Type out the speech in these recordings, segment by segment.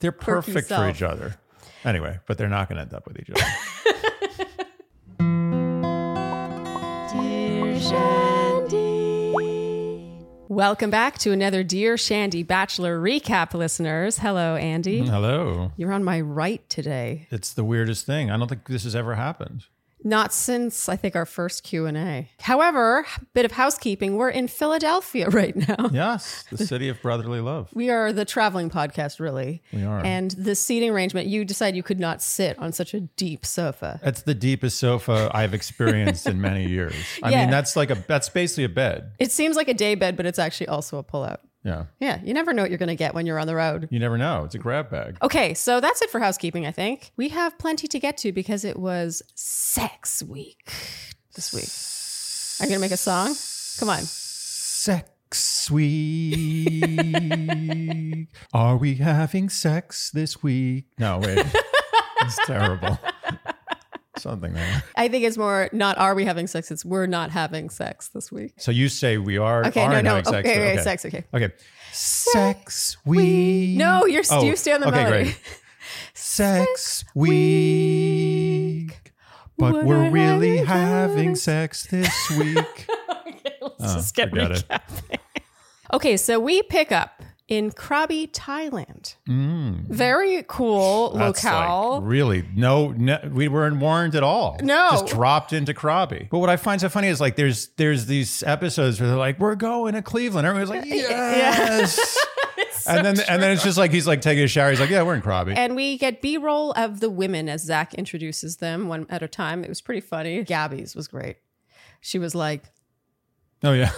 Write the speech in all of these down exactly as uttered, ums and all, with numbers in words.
They're quirky perfect for self. each other. Anyway, but they're not going to end up with each other. Dear Shandy. Welcome back to another Dear Shandy Bachelor recap, listeners. Hello, Andy. Hello. You're on my right today. It's the weirdest thing. I don't think this has ever happened. Not since, I think, our first Q and A. However, bit of housekeeping. We're in Philadelphia right now. Yes, the city of brotherly love. We are the traveling podcast, really. We are. And the seating arrangement, you decide you could not sit on such a deep sofa. That's the deepest sofa I've experienced in many years. I Yeah. mean, that's like a that's basically a bed. It seems like a day bed, but it's actually also a pullout. Yeah. Yeah, you never know what you're going to get when you're on the road. You never know. It's a grab bag. Okay, so that's it for housekeeping, I think. We have plenty to get to because it was sex week this week. Are you going to make a song? Come on. Sex week. Are we having sex this week? No, wait. It's terrible. Something there. I think it's more not are we having sex, it's we're not having sex this week. So you say we are Okay, are no, no. having sex. Okay, okay, okay. sex, okay. Okay. Sex week. No, you're Oh, you stay on the okay, melody. great. Sex week. But What we're are really we having having? sex this week. Okay, let's Oh, just get forget it. recapping. Okay, so we pick up in Krabi, Thailand. Mm. Very cool That's locale. like really no, no, we weren't warned at all. No. Just dropped into Krabi. But what I find so funny is like there's there's these episodes where they're like, we're going to Cleveland. Everyone's like, yes. It's and so then true. and then it's just like he's like taking a shower. He's like, yeah, we're in Krabi. And we get B-roll of the women as Zach introduces them one at a time. It was pretty funny. Gabby's was great. She was like, Oh yeah.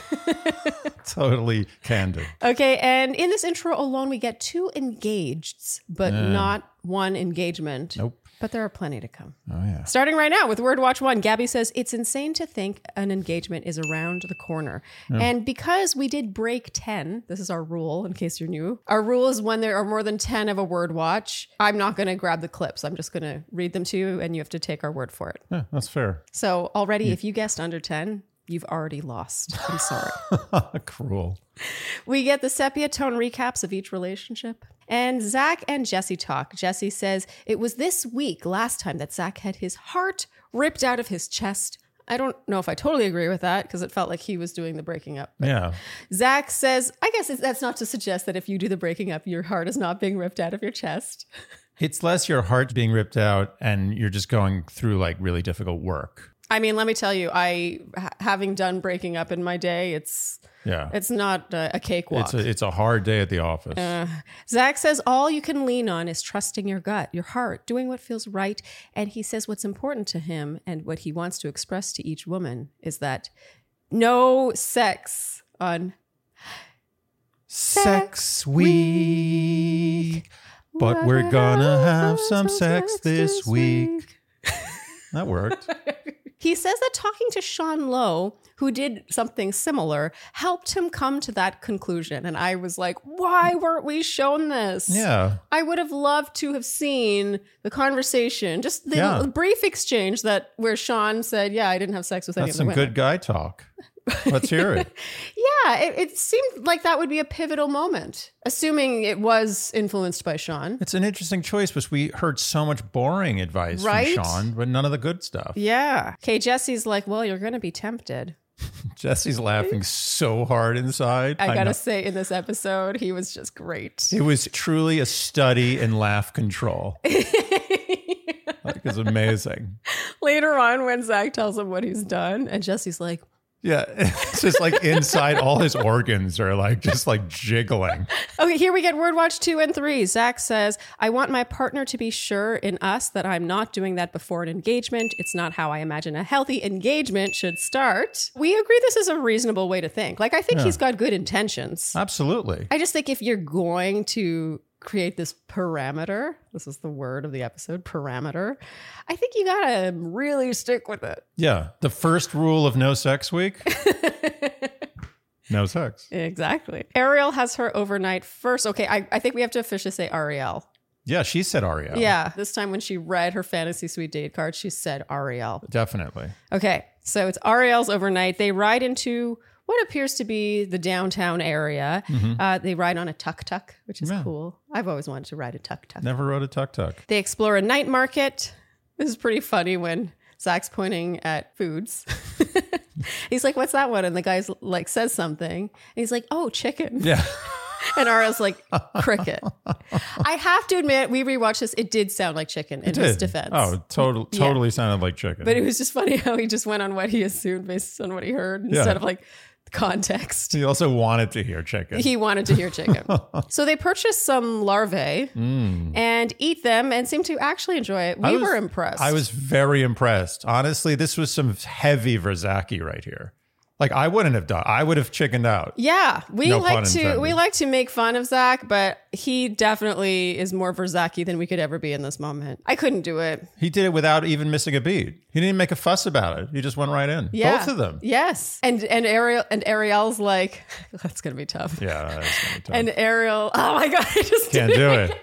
Totally candid. okay, and in this intro alone, we get two engageds, but Yeah. not one engagement. Nope. But there are plenty to come. Oh yeah. Starting right now with Word Watch One, Gabby says, it's insane to think an engagement is around the corner. And because we did break ten, this is our rule in case you're new. Our rule is when there are more than ten of a Word Watch, I'm not going to grab the clips. I'm just going to read them to you and you have to take our word for it. Yeah, that's fair. So already, if you guessed under ten, you've already lost. I'm sorry. Cruel. We get the sepia tone recaps of each relationship. And Zach and Jesse talk. Jesse says, it was this week last time that Zach had his heart ripped out of his chest. I don't know if I totally agree with that because it felt like he was doing the breaking up. But Yeah. Zach says, I guess it's, that's not to suggest that if you do the breaking up, your heart is not being ripped out of your chest. It's less your heart being ripped out and you're just going through like really difficult work. I mean, let me tell you, I ha- having done breaking up in my day, it's Yeah. it's not a, a cakewalk. It's a, it's a hard day at the office. Uh, Zach says all you can lean on is trusting your gut, your heart, doing what feels right. And he says what's important to him and what he wants to express to each woman is that no sex on Sex week. But we're gonna have some sex this week. That worked. He says that talking to Sean Lowe, who did something similar, helped him come to that conclusion. And I was like, why weren't we shown this? Yeah. I would have loved to have seen the conversation, just the Yeah. brief exchange that where Sean said, yeah, I didn't have sex with any That's of the some women. good guy talk. Let's hear it. Yeah, it, it seemed like that would be a pivotal moment, assuming it was influenced by Sean. It's an interesting choice because we heard so much boring advice Right? from Sean, but none of the good stuff. Yeah. Okay, Jesse's like, well, you're going to be tempted. Jesse's laughing so hard inside. I know. got to say, in this episode, he was just great. It was truly a study in laugh control. Like, it's amazing. Later on, when Zach tells him what he's done, and Jesse's like, Yeah, it's just like inside all his organs are like just like jiggling. okay, here we get Word Watch two and three. Zach says, I want my partner to be sure in us that I'm not doing that before an engagement. It's not how I imagine a healthy engagement should start. We agree this is a reasonable way to think. Like, I think Yeah. he's got good intentions. Absolutely. I just think if you're going to create this parameter, this is the word of the episode, parameter, I think you gotta really stick with it. Yeah. The first rule of no sex week. No sex. Exactly. Ariel has her overnight first. Okay, I, I think we have to officially say Ariel. Yeah, she said Ariel. Yeah, this time when she read her fantasy suite date card, she said Ariel. Definitely. Okay, so it's Ariel's overnight. They ride into what appears to be the downtown area. Mm-hmm. Uh, they ride on a tuk-tuk, which is Yeah. cool. I've always wanted to ride a tuk-tuk. Never rode a tuk-tuk. They explore a night market. This is pretty funny when Zach's pointing at foods. He's like, what's that one? And the guy's like, says something. And he's like, oh, chicken. Yeah. And Ariel's like, cricket. I have to admit, we rewatched this. It did sound like chicken in It his did. defense. Oh, total, Yeah. totally sounded like chicken. But it was just funny how he just went on what he assumed based on what he heard instead Yeah. of like context. he also wanted to hear chicken. He wanted to hear chicken. So they purchased some larvae and eat them and seemed to actually enjoy it. We Mm. I was- were impressed. I was very impressed. Honestly, this was some heavy Verzaki right here. Like I wouldn't have done. I would have chickened out. Yeah, we No like pun to intended. we like to make fun of Zach, but he definitely is more Verzaki than we could ever be in this moment. I couldn't do it. He did it without even missing a beat. He didn't make a fuss about it. He just went right in. Yeah. Both of them. Yes. And and Ariel and Ariel's like, that's gonna be tough. Yeah, that's gonna be tough. And Ariel, oh my god, I just Can't did do it.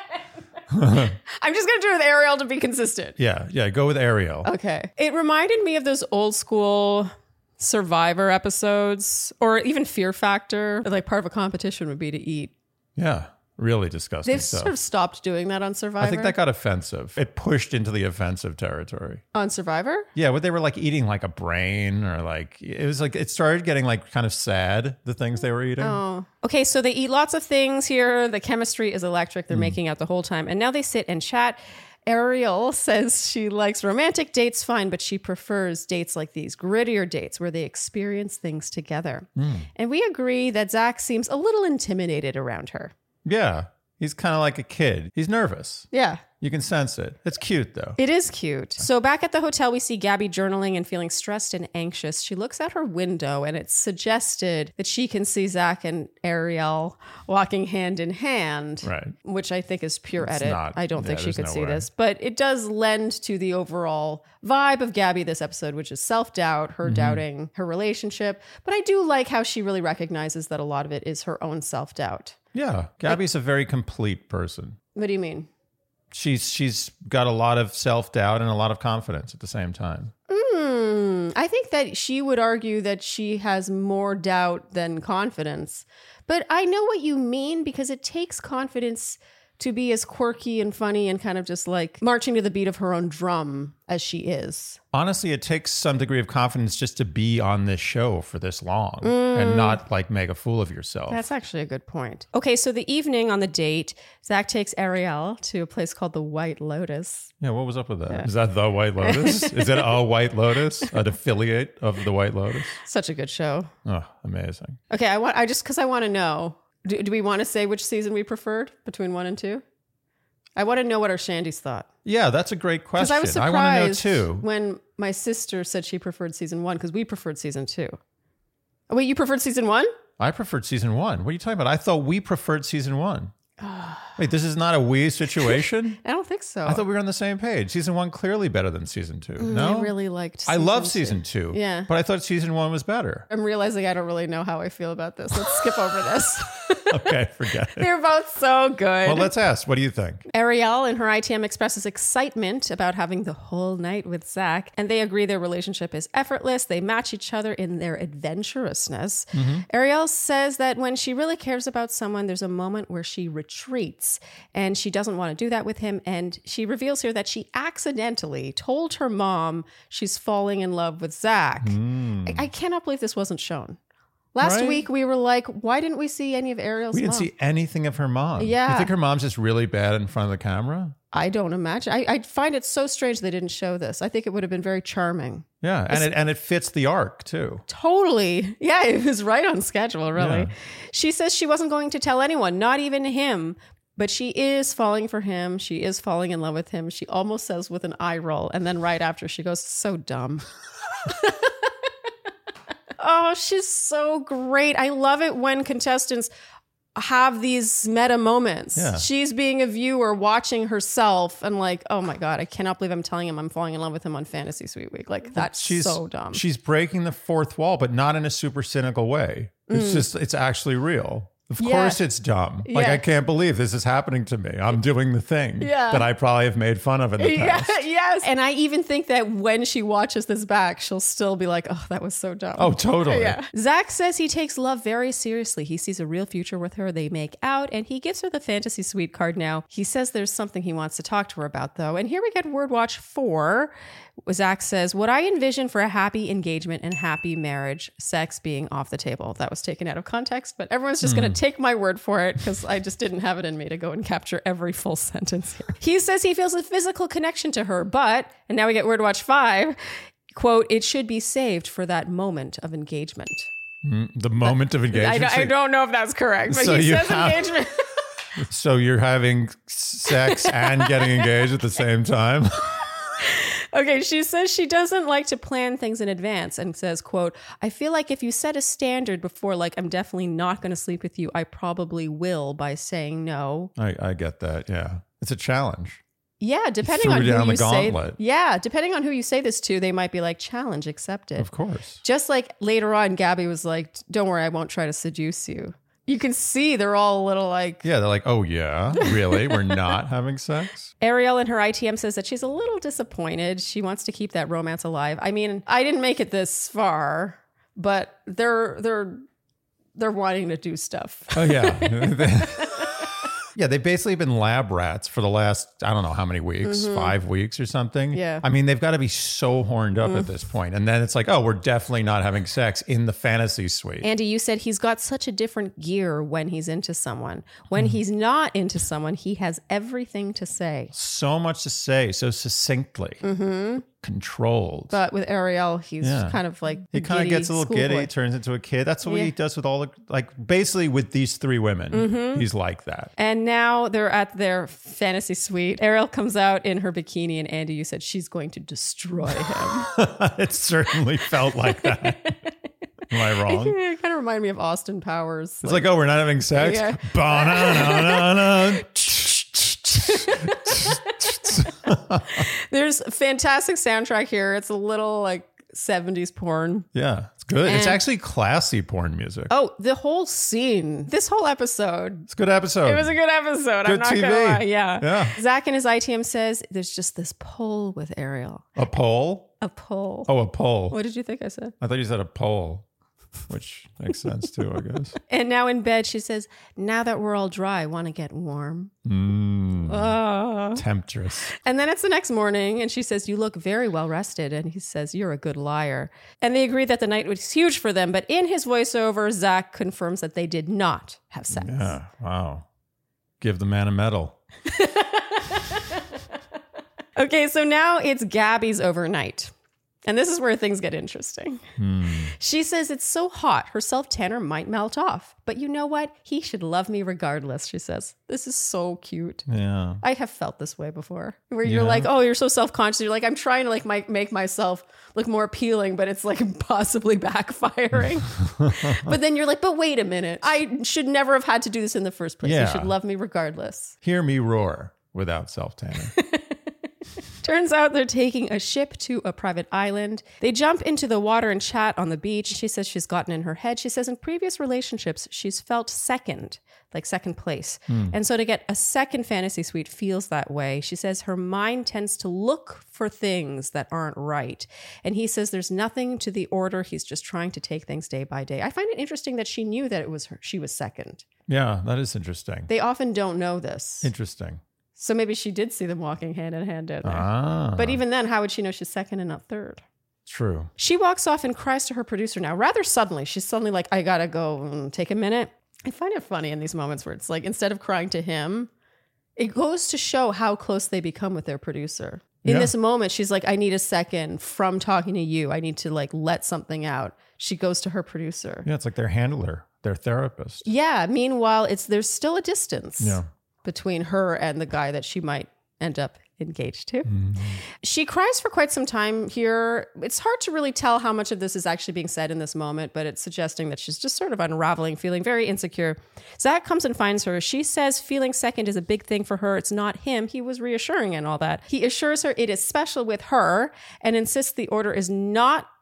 I'm just gonna do it with Ariel to be consistent. Yeah, yeah. Go with Ariel. Okay. It reminded me of those old school Survivor episodes, or even Fear Factor. Like part of a competition would be to eat. Yeah, really disgusting They've stuff. sort of stopped doing that on Survivor. I think that got offensive. It pushed into the offensive territory. on Survivor. Yeah, what they were like eating like a brain or like it was like it started getting like kind of sad, the things they were eating. Oh. Okay, so they eat lots of things here. The chemistry is electric. Hmm. They're making out the whole time. And now they sit and chat. Ariel says she likes romantic dates fine, but she prefers dates like these, grittier dates where they experience things together. Hmm. And we agree that Zach seems a little intimidated around her. Yeah. He's kind of like a kid. He's nervous. Yeah. You can sense it. It's cute though. It is cute. So back at the hotel, we see Gabby journaling and feeling stressed and anxious. She looks out her window and it's suggested that she can see Zach and Ariel walking hand in hand, Right. which I think is pure It's edit. not- I don't yeah, think she there's could no see way. this, but it does lend to the overall vibe of Gabby this episode, which is self-doubt, Mm-hmm. her doubting her relationship. But I do like how she really recognizes that a lot of it is her own self-doubt. Yeah. Gabby's a very complete person. What do you mean? She's she's got a lot of self-doubt and a lot of confidence at the same time. Hmm. I think that she would argue that she has more doubt than confidence. But I know what you mean because it takes confidence to be as quirky and funny and kind of just like marching to the beat of her own drum as she is. Honestly, it takes some degree of confidence just to be on this show for this long and not like make a fool of yourself. That's actually a good point. Okay, so the evening on the date, Zach takes Ariel to a place called the White Lotus. Yeah, what was up with that? Is that the White Lotus? Is it a White Lotus? An affiliate of the White Lotus? Such a good show. Oh, amazing. Okay, I want I just because I want to know. Do, do we want to say which season we preferred between one and two? I want to know what our Shandies thought. Yeah, that's a great Because question. I was I want to know surprised too. when my sister said she preferred season one because we preferred season two. Oh, wait, you preferred season one? I preferred season one. What are you talking about? I thought we preferred season one. Wait, this is not a we situation? I don't think so. I thought we were on the same page. Season one clearly better than season two. no? I really liked I season love two. season two. Yeah. But I thought season one was better. I'm realizing I don't really know how I feel about this. Let's skip over this. Okay, forget it. They're both so good. Well, let's ask. What do you think? Ariel in her I T M expresses excitement about having the whole night with Zach, and they agree their relationship is effortless. They match each other in their adventurousness. Mm-hmm. Ariel says that when she really cares about someone, there's a moment where she retreats, and she doesn't want to do that with him. And she reveals here that she accidentally told her mom she's falling in love with Zach. I, I cannot believe this wasn't shown. Last Right? week, we were like, why didn't we see any of Ariel's We didn't mom? see anything of her mom. Yeah. You think her mom's just really bad in front of the camera? I don't imagine. I, I find it so strange they didn't show this. I think it would have been very charming. Yeah, and it and it fits the arc too. Totally. Yeah, it was right on schedule, really. Yeah. She says she wasn't going to tell anyone, not even him, but she is falling for him. She is falling in love with him. She almost says with an eye roll. And then right after, she goes, so dumb. Oh, she's so great. I love it when contestants have these meta moments. Yeah. She's being a viewer watching herself and like, oh my God, I cannot believe I'm telling him I'm falling in love with him on Fantasy Suite Week. Like, that's She's so dumb. She's breaking the fourth wall, but not in a super cynical way. It's Mm. just it's actually real. Of Yeah. course it's dumb. Like, Yeah. I can't believe this is happening to me. I'm doing the thing Yeah. that I probably have made fun of in the Yeah, past. yes. And I even think that when she watches this back, she'll still be like, oh, that was so dumb. Oh, totally. Yeah. Zach says he takes love very seriously. He sees a real future with her. They make out, and he gives her the fantasy suite card now. He says there's something he wants to talk to her about, though. And here we get Word Watch four. Zach says, what I envision for a happy engagement and happy marriage, sex being off the table. That was taken out of context, but everyone's just mm. going to take my word for it because I just didn't have it in me to go and capture every full sentence here. He says he feels a physical connection to her, but, and now we get Word Watch five, quote, it should be saved for that moment of engagement. Mm, the moment but, of engagement? I, I don't know if that's correct, but so he says have, engagement. So you're having sex and getting engaged at the same time? Okay, she says she doesn't like to plan things in advance and says, quote, I feel like if you set a standard before, like, I'm definitely not going to sleep with you, I probably will by saying no. I, I get that, yeah. It's a challenge. Yeah, depending on who down you the say. gauntlet. Yeah, depending on who you say this to, they might be like, challenge accepted. Of course. Just like later on, Gabby was like, don't worry, I won't try to seduce you. You can see they're all a little like... Yeah, they're like, oh yeah, really? We're not having sex? Ariel in her I T M says that she's a little disappointed. She wants to keep that romance alive. I mean, I didn't make it this far, but they're they're they're wanting to do stuff. Oh yeah. Yeah, they've basically been lab rats for the last, I don't know how many weeks, mm-hmm. five weeks or something. Yeah. I mean, they've got to be so horned up mm. at this point. And then it's like, oh, we're definitely not having sex in the fantasy suite. Andy, you said he's got such a different gear when he's into someone. When mm. he's not into someone, he has everything to say. So much to say, so succinctly. Mm-hmm. Controlled. But with Ariel, he's yeah. kind of like he kind of gets a little giddy, boy. Turns into a kid. That's what yeah. he does with all the, like, basically with these three women. Mm-hmm. He's like that. And now they're at their fantasy suite. Ariel comes out in her bikini, and Andy, you said she's going to destroy him. It certainly felt like that. Am I wrong? It kind of reminded me of Austin Powers. It's like, like oh, we're not having sex? Yeah. Ba-na-na-na-na. There's a fantastic soundtrack here. It's a little like seventies porn. Yeah, it's good. And it's actually classy porn music. Oh, the whole scene, this whole episode. It's a good episode. It was a good episode. Good I'm not T V. gonna lie. Yeah. yeah. Zach in his I T M says there's just this pull with Ariel. A pull? A pull. Oh, a pull. What did you think I said? I thought you said a pole. Which makes sense too, I guess. And now in bed, she says, now that we're all dry, want to get warm. Mm, oh. Temptress. And then it's the next morning, and she says, you look very well rested. And he says, you're a good liar. And they agree that the night was huge for them. But in his voiceover, Zach confirms that they did not have sex. Yeah, wow. Give the man a medal. Okay, so now it's Gabby's overnight. And this is where things get interesting. Hmm. She says it's so hot, her self-tanner might melt off. But you know what? He should love me regardless, she says. This is so cute. Yeah. I have felt this way before. Where you're yeah. like, oh, you're so self-conscious. You're like, I'm trying to like make, make myself look more appealing, but it's like possibly backfiring. But then you're like, but wait a minute. I should never have had to do this in the first place. Yeah. You should love me regardless. Hear me roar without self-tanner. Turns out they're taking a ship to a private island. They jump into the water and chat on the beach. She says she's gotten in her head. She says in previous relationships, she's felt second, like second place. Mm. And so to get a second fantasy suite feels that way. She says her mind tends to look for things that aren't right. And he says there's nothing to the order. He's just trying to take things day by day. I find it interesting that she knew that it was her. She was second. Yeah, that is interesting. They often don't know this. Interesting. So maybe she did see them walking hand in hand down there. Ah. But even then, how would she know she's second and not third? True. She walks off and cries to her producer now, rather suddenly. She's suddenly like, I gotta go and take a minute. I find it funny in these moments where it's like, instead of crying to him, it goes to show how close they become with their producer. In yeah. this moment, she's like, I need a second from talking to you. I need to like let something out. She goes to her producer. Yeah, it's like their handler, their therapist. Yeah. Meanwhile, it's there's still a distance. Yeah. Between her and the guy that she might end up engaged to. Mm-hmm. She cries for quite some time here. It's hard to really tell how much of this is actually being said in this moment, but it's suggesting that she's just sort of unraveling, feeling very insecure. Zach comes and finds her. She says feeling second is a big thing for her. It's not him. He was reassuring and all that. He assures her it is special with her and insists the order is not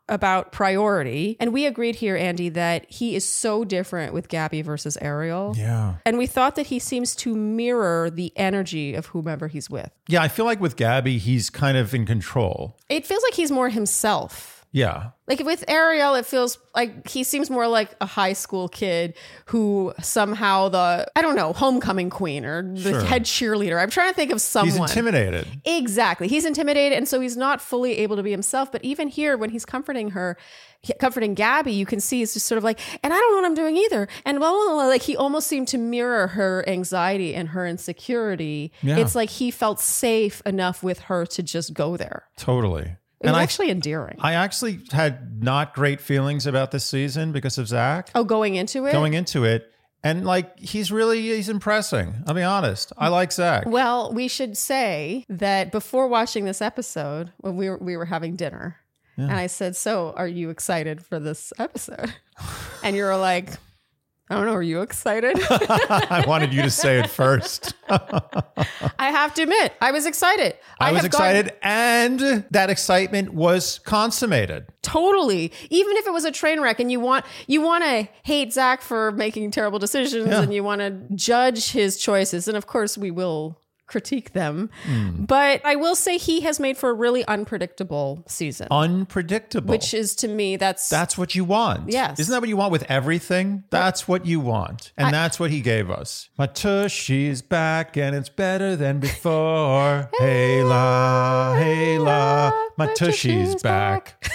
about priority. And we agreed here, Andy, that he is so different with Gabby versus Ariel. Yeah. And we thought that he seems to mirror the energy of whomever he's with. Yeah, I feel like with Gabby, he's kind of in control. It feels like he's more himself. Yeah. Like with Ariel, it feels like he seems more like a high school kid who somehow the, I don't know, homecoming queen or the Sure. head cheerleader. I'm trying to think of someone. He's intimidated. Exactly. He's intimidated. And so he's not fully able to be himself. But even here, when he's comforting her, comforting Gabby, you can see it's just sort of like, and I don't know what I'm doing either. And blah, blah, blah. Like he almost seemed to mirror her anxiety and her insecurity. Yeah. It's like he felt safe enough with her to just go there. Totally. It was And I, actually endearing. I actually had not great feelings about this season because of Zach oh, going into it? going into it. And like, he's really, he's impressing. I'll be honest. I like Zach. Well, we should say that before watching this episode, when we were, we were having dinner, Yeah. and I said, so are you excited for this episode? And you were like, I don't know, are you excited? I wanted you to say it first. I have to admit, I was excited. I, was have gotten- excited, and that excitement was consummated. Totally. Even if it was a train wreck and you want you want to hate Zach for making terrible decisions Yeah. and you want to judge his choices. And of course we will critique them. Mm. But I will say he has made for a really unpredictable season. Unpredictable. Which is, to me, that's... That's what you want. Yes. Isn't that what you want with everything? That's what you want. And I, that's what he gave us. My tushy's back and it's better than before. Hey la, hey la, my tushy's back.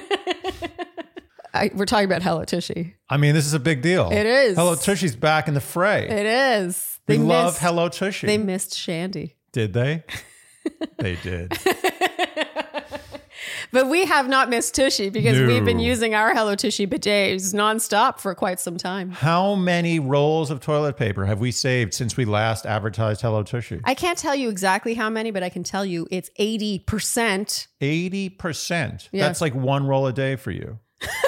I, we're talking about Hello Tushy. I mean, this is a big deal. It is. Hello Tushy's back in the fray. It is. We They love missed, Hello Tushy. They missed Shandy. Did they? They did. But we have not missed Tushy because No. we've been using our Hello Tushy bidets nonstop for quite some time. How many rolls of toilet paper have we saved since we last advertised Hello Tushy? I can't tell you exactly how many, but I can tell you it's eighty percent. eighty percent. Yeah. That's like one roll a day for you.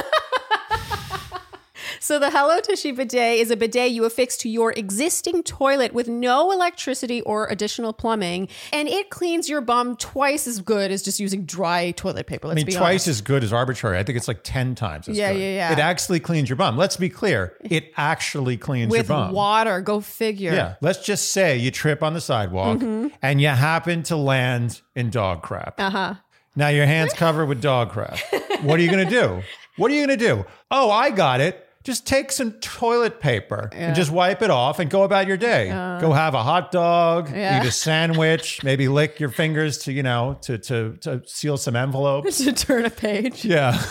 So the Hello Tushy bidet is a bidet you affix to your existing toilet with no electricity or additional plumbing, and it cleans your bum twice as good as just using dry toilet paper. Let's I mean, be twice honest. as good as arbitrary. I think it's like ten times as Yeah, good. yeah, yeah. It actually cleans your bum. Let's be clear. It actually cleans with your bum. water. Go figure. Yeah. Let's just say you trip on the sidewalk Mm-hmm. and you happen to land in dog crap. Uh-huh. Now your hand's covered with dog crap. What are you going to do? What are you going to do? Oh, I got it. Just take some toilet paper Yeah. and just wipe it off and go about your day. Go have a hot dog, Yeah. eat a sandwich, maybe lick your fingers to, you know, to to to seal some envelopes. To turn a page. Yeah.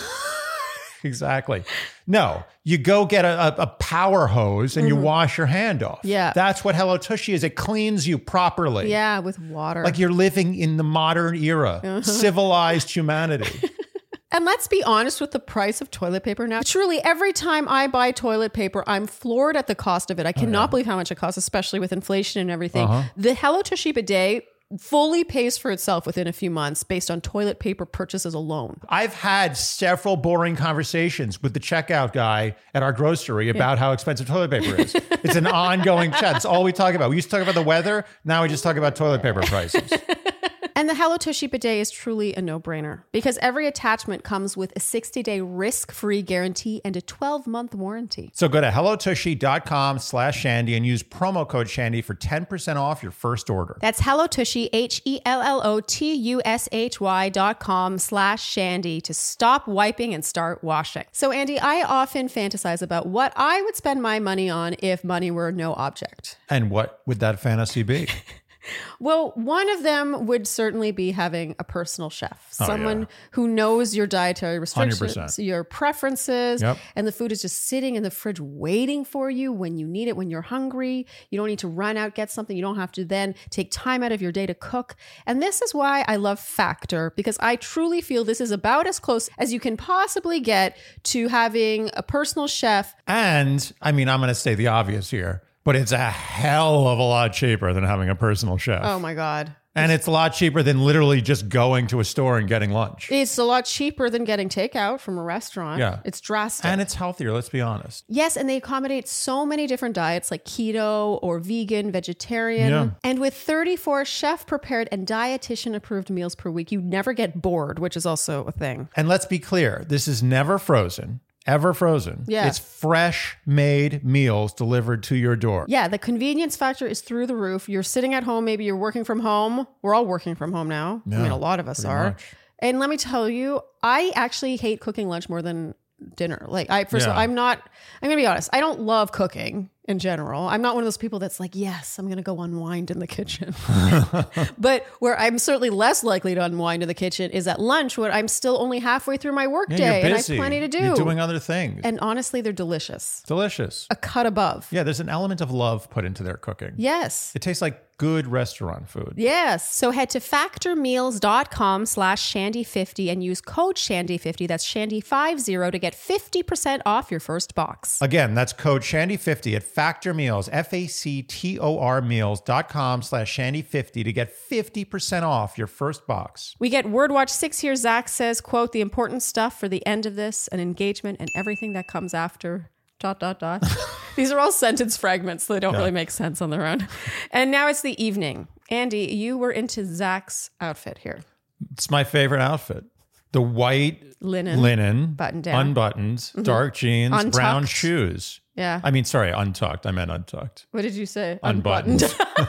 Exactly. No, you go get a, a, a power hose and you wash your hand off. Yeah. That's what Hello Tushy is. It cleans you properly. Yeah, with water. Like you're living in the modern era, civilized humanity. And let's be honest with the price of toilet paper now. Truly, every time I buy toilet paper, I'm floored at the cost of it. I cannot believe how much it costs, especially with inflation and everything. Uh-huh. The Hello Tushy bidet fully pays for itself within a few months based on toilet paper purchases alone. I've had several boring conversations with the checkout guy at our grocery about how expensive toilet paper is. It's an ongoing chat. That's all we talk about. We used to talk about the weather. Now we just talk about toilet paper prices. And the Hello Tushy bidet is truly a no-brainer because every attachment comes with a sixty-day risk-free guarantee and a twelve-month warranty. So go to hellotushy.com slash Shandy and use promo code Shandy for ten percent off your first order. That's Hello Tushy, H E L L O T U S H Y dot com slash Shandy to stop wiping and start washing. So Andy, I often fantasize about what I would spend my money on if money were no object. And what would that fantasy be? Well, one of them would certainly be having a personal chef, Oh, someone yeah. who knows your dietary restrictions, one hundred percent. your preferences, Yep. and the food is just sitting in the fridge waiting for you when you need it, when you're hungry. You don't need to run out, get something. You don't have to then take time out of your day to cook. And this is why I love Factor, because I truly feel this is about as close as you can possibly get to having a personal chef. And I mean, I'm going to say the obvious here. But it's a hell of a lot cheaper than having a personal chef. Oh my God. And it's a lot cheaper than literally just going to a store and getting lunch. It's a lot cheaper than getting takeout from a restaurant. Yeah. It's drastic. And it's healthier, let's be honest. Yes, and they accommodate so many different diets like keto or vegan, vegetarian. Yeah. And with thirty-four chef-prepared and dietitian-approved meals per week, you never get bored, which is also a thing. And let's be clear, this is never frozen. Ever frozen. Yeah. It's fresh made meals delivered to your door. Yeah, the convenience factor is through the roof. You're sitting at home, maybe you're working from home. We're all working from home now. Yeah, I mean, a lot of us are. much. And let me tell you, I actually hate cooking lunch more than dinner. Like, I first of Yeah. all, I'm not, I'm going to be honest, I don't love cooking in general. I'm not one of those people that's like, yes, I'm going to go unwind in the kitchen. But where I'm certainly less likely to unwind in the kitchen is at lunch when I'm still only halfway through my work Yeah, day you're and I busy. have plenty to do. You're doing other things. And honestly, they're delicious. Delicious. A cut above. Yeah, there's an element of love put into their cooking. Yes. It tastes like good restaurant food. Yes. So head to factormeals.com slash Shandy50 and use code Shandy fifty. That's Shandy fifty to get fifty percent off your first box. Again, that's code Shandy fifty at Factor Meals, F A C T O R meals.com slash Shandy fifty to get fifty percent off your first box. We get Word Watch six here. Zach says, quote, the important stuff for the end of this and engagement and everything that comes after. Dot, dot, dot. These are all sentence fragments. So they don't Yeah. really make sense on their own. And now it's the evening. Andy, you were into Zach's outfit here. It's my favorite outfit. The white Linen. linen, Button down. unbuttoned, dark jeans, Untucked. brown shoes. Yeah. I mean, sorry, untucked. I meant untucked. What did you say? Unbuttoned.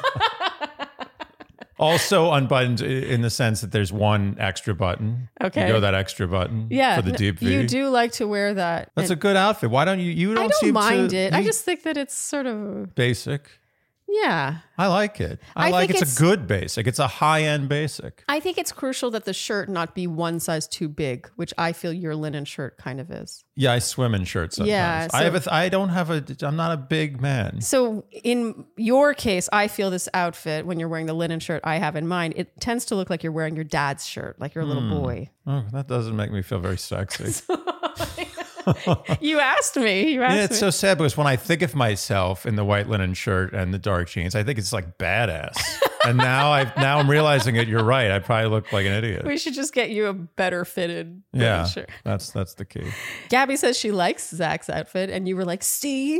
Also unbuttoned i- in the sense that there's one extra button. Okay. You go that extra button Yeah. for the deep V. You do like to wear that. That's And a good outfit. Why don't you? You don't, I don't seem mind to, it. I you- just think that it's sort of, basic. yeah. I like it. I, I like think it's, it's- a good basic. It's a high end basic. I think it's crucial that the shirt not be one size too big, which I feel your linen shirt kind of is. Yeah, I swim in shirts sometimes. Yeah, I so- have. A th- I don't have a. I'm not a big man. So in your case, I feel this outfit, when you're wearing the linen shirt I have in mind, it tends to look like you're wearing your dad's shirt, like you're a little boy. Oh, that doesn't make me feel very sexy. You asked me. You asked Yeah, me. it's so sad because when I think of myself in the white linen shirt and the dark jeans, I think it's like badass. And now I now I'm realizing it. You're right. I probably look like an idiot. We should just get you a better fitted linen Yeah, shirt. that's that's the key. Gabby says she likes Zach's outfit, and you were like, see?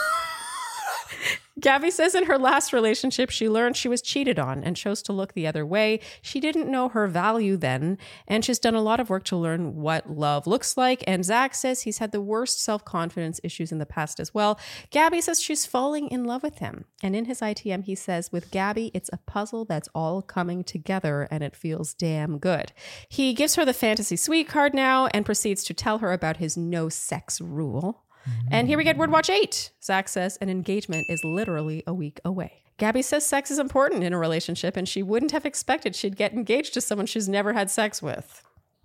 Gabby says in her last relationship, she learned she was cheated on and chose to look the other way. She didn't know her value then, and she's done a lot of work to learn what love looks like. And Zach says he's had the worst self-confidence issues in the past as well. Gabby says she's falling in love with him. And in his I T M, he says, with Gabby, it's a puzzle that's all coming together, and it feels damn good. He gives her the fantasy suite card now and proceeds to tell her about his no sex rule. And here we get Word Watch eight. Zach says an engagement is literally a week away. Gabby says sex is important in a relationship, and she wouldn't have expected she'd get engaged to someone she's never had sex with.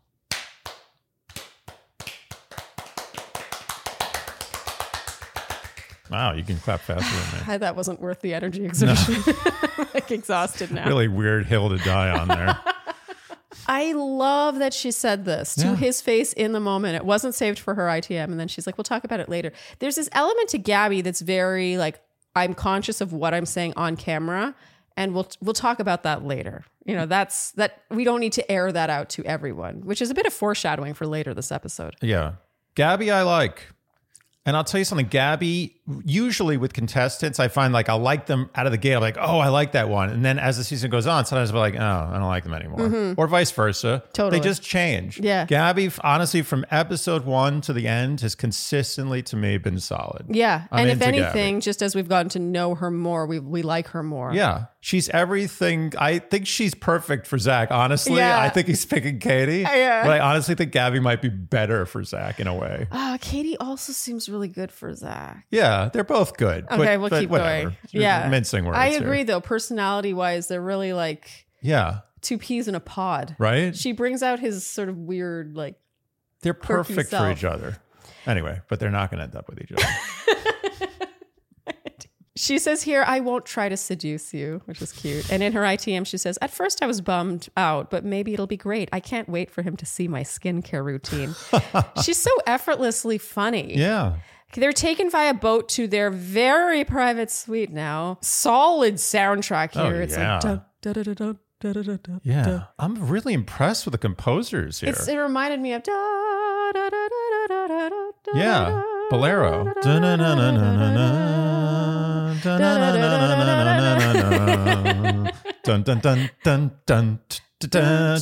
Wow, you can clap faster than me. I, that wasn't worth the energy exertion. I'm like exhausted now. Really weird hill to die on there. I love that she said this to Yeah. his face in the moment. It wasn't saved for her I T M. And then she's like, we'll talk about it later. There's this element to Gabby that's very like, I'm conscious of what I'm saying on camera, and we'll we'll talk about that later. You know, that's that we don't need to air that out to everyone, which is a bit of foreshadowing for later this episode. Yeah. Gabby, I like. And I'll tell you something, Gabby, usually with contestants, I find like I like them out of the gate. I'm like, oh, I like that one. And then as the season goes on, sometimes I'm like, oh, I don't like them anymore. Or vice versa. Totally. They just change. Yeah. Gabby, honestly, from episode one to the end, has consistently, to me, been solid. Yeah. I'm and if into anything, Gabby. just as we've gotten to know her more, we we like her more. Yeah. She's everything. I think she's perfect for Zach, honestly. Yeah. I think he's picking Katie. Yeah. But I honestly think Gabby might be better for Zach in a way. Uh, Katie also seems really good for Zach. Yeah, they're both good. but- Okay, we'll but keep whatever. going. You're Yeah. mincing words I here. agree, though. Personality wise, they're really like Yeah. two peas in a pod. Right? She brings out his sort of weird, like, They're quirky perfect for self. each other. Anyway, but they're not going to end up with each other. she says here, I won't try to seduce you, which is cute. And in her I T M, she says, at first I was bummed out, but maybe it'll be great. I can't wait for him to see my skincare routine. She's so effortlessly funny. Yeah. They're taken via boat to their very private suite now. Solid soundtrack here. Oh, it's yeah. like dun, dun, dun, dun, dun, dun, dun, dun, Yeah. dun. I'm really impressed with the composers here. It's, it reminded me of da, da, da, da, da, da, da, da, Yeah. da, Bolero. da, da, da, da, da, da. Dun dun dun dun dun dun.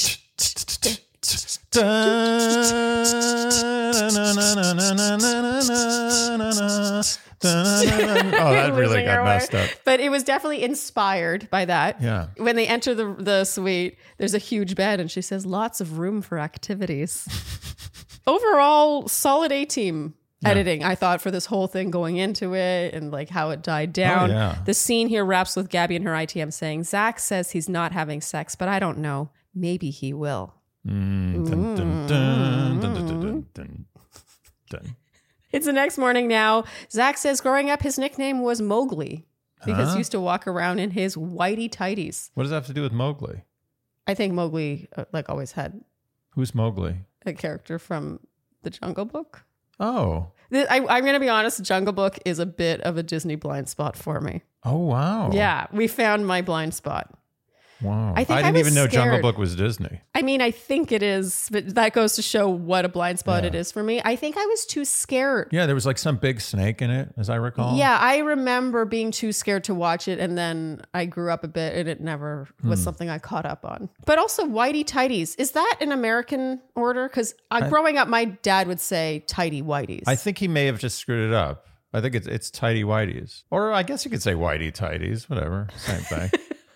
Oh, that really Losing got our messed way. up. But it was definitely inspired by that. Yeah. When they enter the, the suite, there's a huge bed, and she says, lots of room for activities. Overall, solid A-team editing, I thought, for this whole thing going into it and like how it died down. Oh, yeah. The scene here wraps with Gabby and her I T M saying, Zach says he's not having sex, but I don't know. Maybe he will. Mm, dun, dun, dun, dun, dun, dun, dun, dun. It's the next morning now. Zach says growing up, his nickname was Mowgli because Huh? he used to walk around in his whitey tighties. What does that have to do with Mowgli? I think Mowgli, uh, like, always had Who's Mowgli? a character from the Jungle Book. Oh. The- I, I'm going to be honest, the Jungle Book is a bit of a Disney blind spot for me. Oh, wow. Yeah, we found my blind spot. Wow. I think I didn't was even know Jungle scared. Book was Disney. I mean, I think it is, but that goes to show what a blind spot Yeah. it is for me. I think I was too scared. Yeah, there was like some big snake in it, as I recall. Yeah, I remember being too scared to watch it, and then I grew up a bit, and it never was Hmm. something I caught up on. But also, whitey tighties, is that an American order? Because uh, growing up, my dad would say tighty whiteys. I think he may have just screwed it up. I think it's it's tighty whiteys. Or I guess you could say whitey tighties, whatever. Same thing.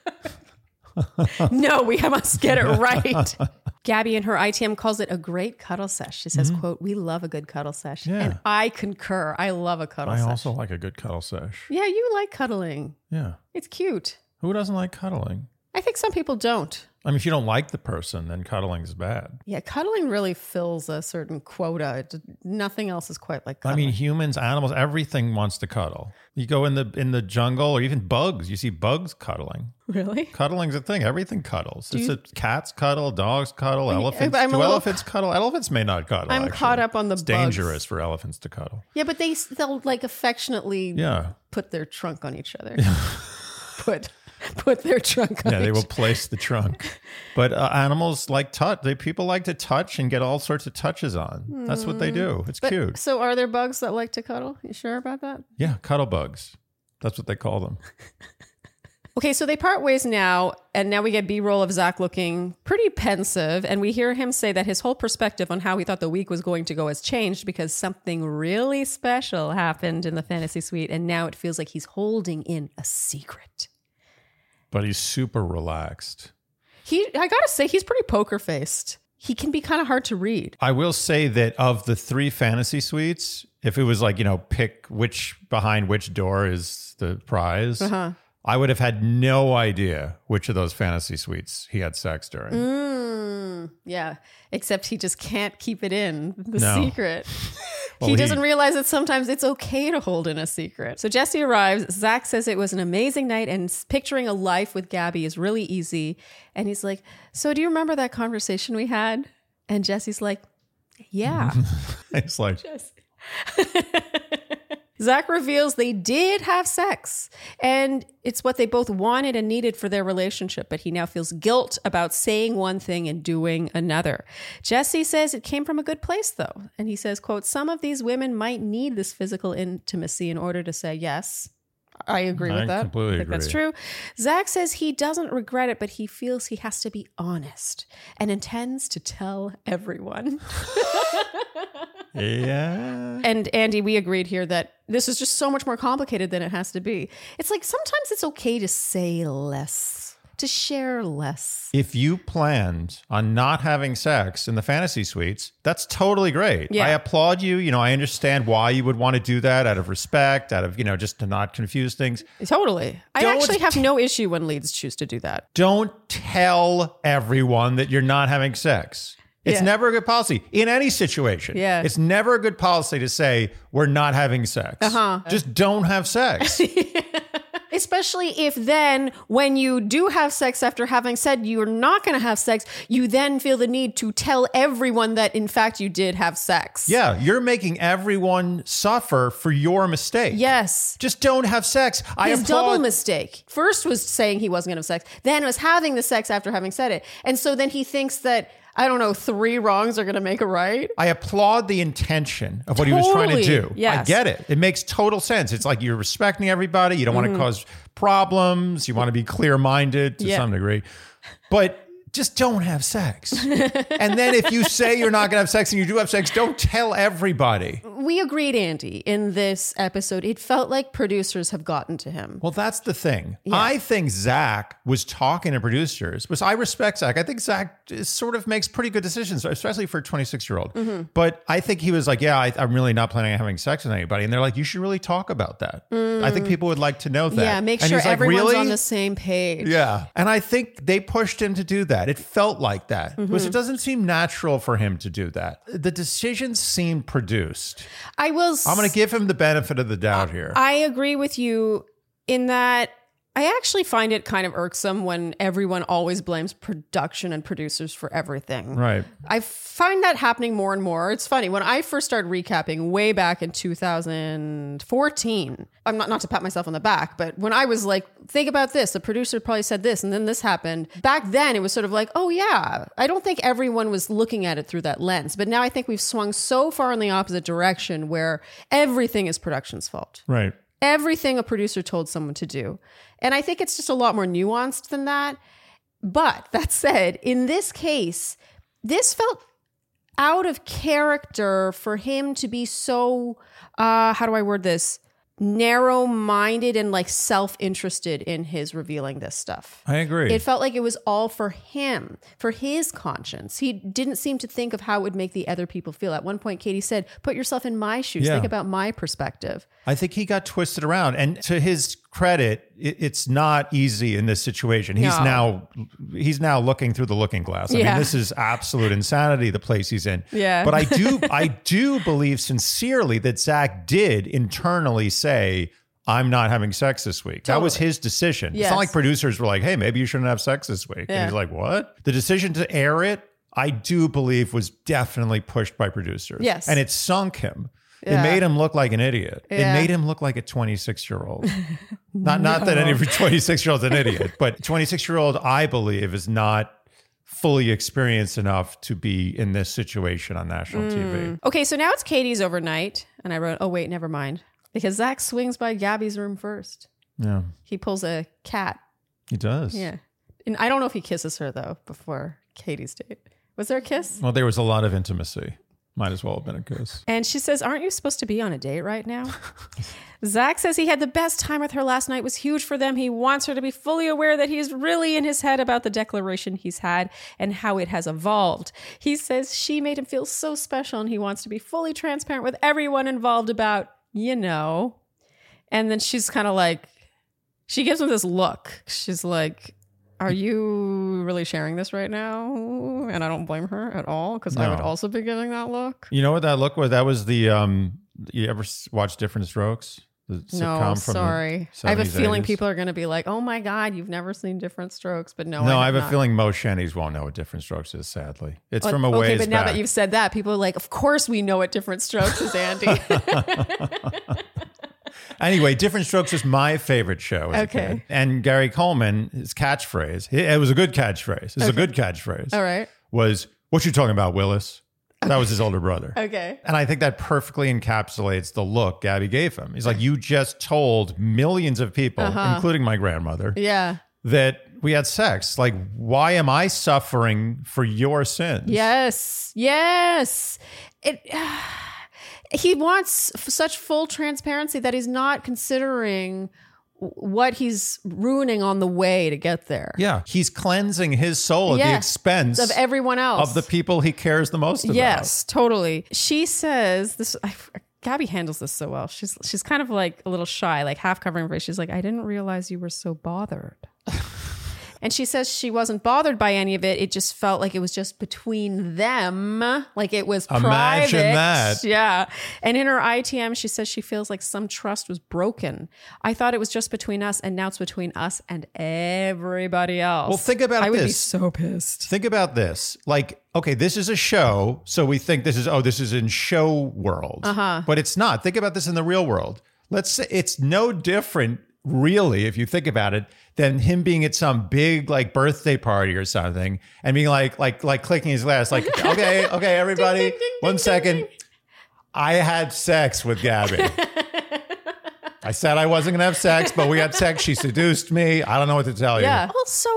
No, we must get it right. Gabby in her I T M calls it a great cuddle sesh. She says, quote, we love a good cuddle sesh. Yeah. And I concur. I love a cuddle I sesh. also like a good cuddle sesh. Yeah, you like cuddling. Yeah. It's cute. Who doesn't like cuddling? I think some people don't. I mean, if you don't like the person, then cuddling is bad. Yeah, cuddling really fills a certain quota. It, nothing else is quite like I cuddling. mean, humans, animals, everything wants to cuddle. You go in the in the jungle or even bugs, you see bugs cuddling. Really? Cuddling's a thing. Everything cuddles. It's you- a, cats cuddle, dogs cuddle, elephants. I'm a Do little- elephants cuddle? Elephants may not cuddle. I'm actually. caught up on the It's bugs. dangerous for elephants to cuddle. Yeah, but they they'll like affectionately Yeah. put their trunk on each other. put put their trunk on Yeah, they each will place the trunk. But uh, animals like touch. They people like to touch and get all sorts of touches on. That's what they do. It's But, cute. So are there bugs that like to cuddle? You sure about that? Yeah, cuddle bugs. That's what they call them. Okay, so they part ways now, and now we get B-roll of Zach looking pretty pensive, and we hear him say that his whole perspective on how he thought the week was going to go has changed because something really special happened in the fantasy suite, and now it feels like he's holding in a secret. But he's super relaxed. He, I gotta say, he's pretty poker-faced. He can be kind of hard to read. I will say that of the three fantasy suites, if it was like, you know, pick which behind which door is the prize, Uh-huh. I would have had no idea which of those fantasy suites he had sex during. Mm, yeah, except he just can't keep it in, the No. secret. Well, he he- doesn't realize that sometimes it's okay to hold in a secret. So Jesse arrives. Zach says it was an amazing night and s- picturing a life with Gabby is really easy. And he's like, so do you remember that conversation we had? And Jesse's like, yeah. It's like, Zach reveals they did have sex and it's what they both wanted and needed for their relationship, but he now feels guilt about saying one thing and doing another. Jesse says it came from a good place though. And he says, quote, some of these women might need this physical intimacy in order to say yes. I agree I with that. completely I think that's agree. true. Zach says he doesn't regret it, but he feels he has to be honest and intends to tell everyone. yeah. And Andy, we agreed here that this is just so much more complicated than it has to be. It's like sometimes it's okay to say less, to share less. If you planned on not having sex in the fantasy suites, that's totally great. Yeah. I applaud you. You know, I understand why you would want to do that out of respect, out of, you know, just to not confuse things. Totally. I Don't actually have no issue when leads choose to do that. Don't tell everyone that you're not having sex. It's Yeah. never a good policy in any situation. Yeah. It's never a good policy to say we're not having sex. Uh-huh. Just don't have sex. It's Especially if then when you do have sex after having said you're not going to have sex, you then feel the need to tell everyone that in fact you did have sex. Yeah, you're making everyone suffer for your mistake. Yes. Just don't have sex. I His applaud- double mistake. First was saying he wasn't going to have sex, then was having the sex after having said it. And so then he thinks that, I don't know, three wrongs are going to make a right. I applaud the intention of what he was trying to Totally. do. Yes. I get it. It makes total sense. It's like you're respecting everybody. You don't want to cause problems. You want to be clear-minded to Yeah. some degree. But just don't have sex. And then if you say you're not going to have sex and you do have sex, don't tell everybody. We agreed, Andy, in this episode. It felt like producers have gotten to him. Well, that's the thing. I think Zach was talking to producers, because I respect Zach. I think Zach is, sort of makes pretty good decisions, especially for a twenty-six-year-old. Mm-hmm. But I think he was like, yeah, I, I'm really not planning on having sex with anybody. And they're like, you should really talk about that. I think people would like to know that. Yeah, make And sure he's like, everyone's really? on the same page. Yeah. And I think they pushed him to do that. It felt like that. Mm-hmm. Because it doesn't seem natural for him to do that. The decisions seem produced. I will I'm going to give him the benefit of the doubt here. I agree with you in that I actually find it kind of irksome when everyone always blames production and producers for everything. Right. I find that happening more and more. It's funny. When I first started recapping way back in two thousand fourteen, I'm not, not to pat myself on the back, but when I was like, think about this, the producer probably said this and then this happened. Back then it was sort of like, oh yeah, I don't think everyone was looking at it through that lens. But now I think we've swung so far in the opposite direction where everything is production's fault. Right. Everything a producer told someone to do. And I think it's just a lot more nuanced than that. But that said, in this case, this felt out of character for him to be so, uh, how do I word this? narrow-minded and like self-interested in his revealing this stuff. I agree. It felt like it was all for him, for his conscience. He didn't seem to think of how it would make the other people feel. At one point, Katie said, put yourself in my shoes. Yeah. Think about my perspective. I think he got twisted around. And to his credit, it, it's not easy in this situation. He's No. now he's now looking through the looking glass. I Yeah. mean, this is absolute insanity, the place he's in. Yeah. But I do I do believe sincerely that Zach did internally say, I'm not having sex this week. That was Totally. his decision. It's Yes. not like producers were like, hey, maybe you shouldn't have sex this week. Yeah. And he's like, what? The decision to air it, I do believe was definitely pushed by producers. Yes. And it sunk him. Yeah. It made him look like an idiot. Yeah. It made him look like a twenty-six-year-old. Not not that any twenty-six-year-old's an idiot, but twenty-six-year-old, I believe, is not fully experienced enough to be in this situation on national T V. Okay, so now it's Katie's overnight. And I wrote, oh, wait, never mind. Because Zach swings by Gabby's room first. Yeah, He pulls a cat. he does. Yeah. And I don't know if he kisses her, though, before Katie's date. Was there a kiss? Well, there was a lot of intimacy. Might as well have been a kiss. And she says, aren't you supposed to be on a date right now? Zach says he had the best time with her last night. It was huge for them. He wants her to be fully aware that he's really in his head about the declaration he's had and how it has evolved. He says she made him feel so special and he wants to be fully transparent with everyone involved about, you know. And then she's kind of like, she gives him this look. She's like, are you really sharing this right now? And I don't blame her at all because I No. would also be giving that look. You know what that look was? That was the, um, you ever s- watch Different Strokes? The sitcom No, from the sorry. I have a seventies, feeling eighties? people are going to be like, oh my God, you've never seen Different Strokes. But no, No, I I have a not. feeling most Shennies won't know what Different Strokes is, sadly. It's But- from a okay, ways but now back. that you've said that, people are like, of course we know what Different Strokes is, Andy. Anyway, Different Strokes was my favorite show as Okay. a kid. And Gary Coleman, his catchphrase, it it was a good catchphrase. It was a good catchphrase. All right. Was, what you talking about, Willis? That was his older brother. Okay. And I think that perfectly encapsulates the look Gabby gave him. He's like, you just told millions of people, Uh-huh. including my grandmother, Yeah. that we had sex. Like, why am I suffering for your sins? Yes. Yes. It. He wants f- such full transparency that he's not considering w- what he's ruining on the way to get there. Yeah. He's cleansing his soul at the Yes, expense of everyone else. of the people he cares the most about. Yes, totally. She says this. I, Gabby handles this so well. She's she's kind of like a little shy, like half covering her face. She's like, I didn't realize you were so bothered. And she says she wasn't bothered by any of it. It just felt like it was just between them. Like it was Imagine private. that. Yeah. And in her I T M, she says she feels like some trust was broken. I thought it was just between us, and now it's between us and everybody else. Well, think about I would be this. so pissed. Think about this. Like, okay, this is a show, so we think this is, oh, this is in show world. Uh-huh. But it's not. Think about this in the real world. Let's say it's no different, really, if you think about it, than him being at some big like birthday party or something and being like, like, like clicking his glass, like, okay, okay, everybody, Ding, ding, ding, one ding, second. ding, ding. I had sex with Gabby. I said I wasn't going to have sex, but we had sex. She seduced me. I don't know what to tell you. Yeah. Also,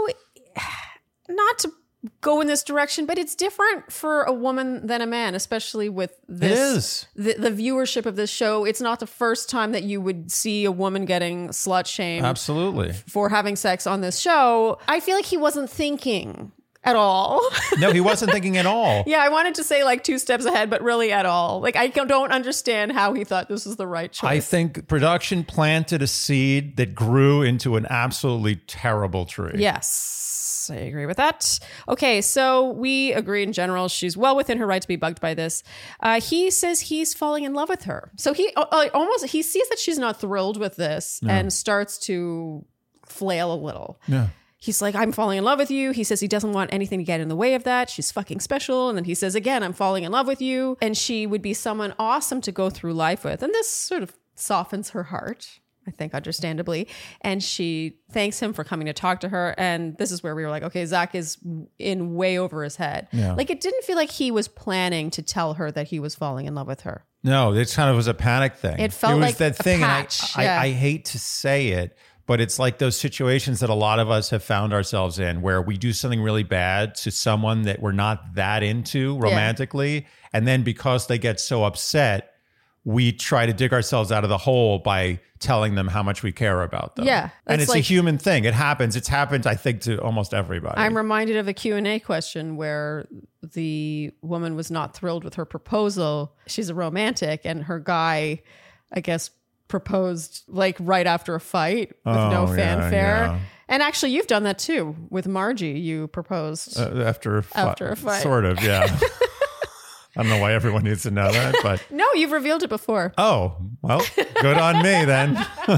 not to go in this direction, but it's different for a woman than a man, especially with this. It is. The, the viewership of this show. It's not the first time that you would see a woman getting slut shamed Absolutely. for having sex on this show. I feel like he wasn't thinking at all. No, he wasn't thinking at all. Yeah, I wanted to say like two steps ahead, but really at all. Like I don't understand how he thought this was the right choice. I think production planted a seed that grew into an absolutely terrible tree. Yes, I agree with that. Okay, so we agree in general she's well within her right to be bugged by this. Uh, he says he's falling in love with her. So he uh, almost, he sees that she's not thrilled with this Yeah. and starts to flail a little. Yeah. He's like, I'm falling in love with you. He says he doesn't want anything to get in the way of that. She's fucking special. And then he says again, I'm falling in love with you. And she would be someone awesome to go through life with. And this sort of softens her heart, I think, understandably. And she thanks him for coming to talk to her. And this is where we were like, okay, Zach is in way over his head. Yeah. Like it didn't feel like he was planning to tell her that he was falling in love with her. No, it kind of was a panic thing. It felt it was like that a thing. patch, And I, yeah. I, I hate to say it, but it's like those situations that a lot of us have found ourselves in where we do something really bad to someone that we're not that into romantically. And then because they get so upset, we try to dig ourselves out of the hole by telling them how much we care about them. Yeah, And that's it's a like- human thing. It happens. It's happened, I think, to almost everybody. I'm reminded of a Q and A question where the woman was not thrilled with her proposal. She's a romantic, and her guy, I guess, proposed like right after a fight with Oh, no yeah, fanfare. yeah. And actually, you've done that too with Margie. You proposed. Uh, after a, fi- After a fight. Sort of, yeah. I don't know why everyone needs to know that, but no, you've revealed it before. oh, well, good on me then.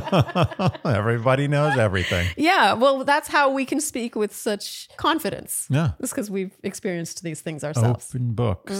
Everybody knows everything. Yeah, well, that's how we can speak with such confidence. Yeah. It's because we've experienced these things ourselves. Open books.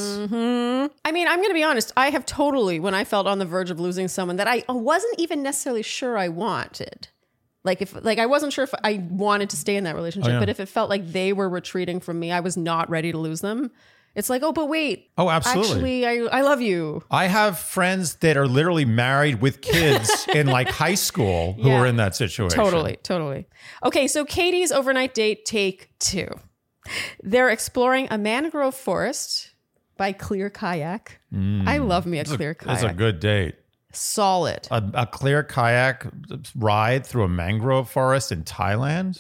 I mean, I'm going to be honest. I have totally, when I felt on the verge of losing someone that I wasn't even necessarily sure I wanted. Like if, like I wasn't sure if I wanted to stay in that relationship, Oh, yeah. but if it felt like they were retreating from me, I was not ready to lose them. It's like, oh, but wait. Oh, absolutely. Actually, I, I love you. I have friends that are literally married with kids in like high school who Yeah. are in that situation. Totally, totally. Okay, so Katie's overnight date take two. They're exploring a mangrove forest by Clear Kayak. I love me a Clear Kayak. It's a good date. Solid. A, a clear kayak ride through a mangrove forest in Thailand.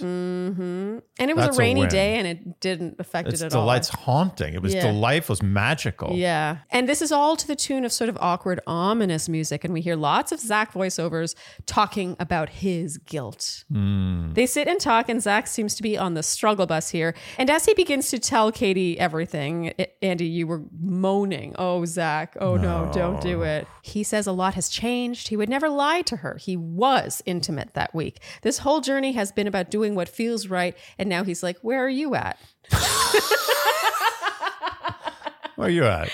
And it was That's a a rainy win. day and it didn't affect It's it at delight's all. haunting. It was Yeah. delightful. It was magical. Yeah. And this is all to the tune of sort of awkward, ominous music. And we hear lots of Zach voiceovers talking about his guilt. They sit and talk, and Zach seems to be on the struggle bus here. And as he begins to tell Katie everything, I- Andy, you were moaning, oh, Zach, oh no, don't do it. He says a lot has changed. He would never lie to her. He was intimate that week. This whole journey has been about doing what feels right. And now he's like, where are you at? Where are you at?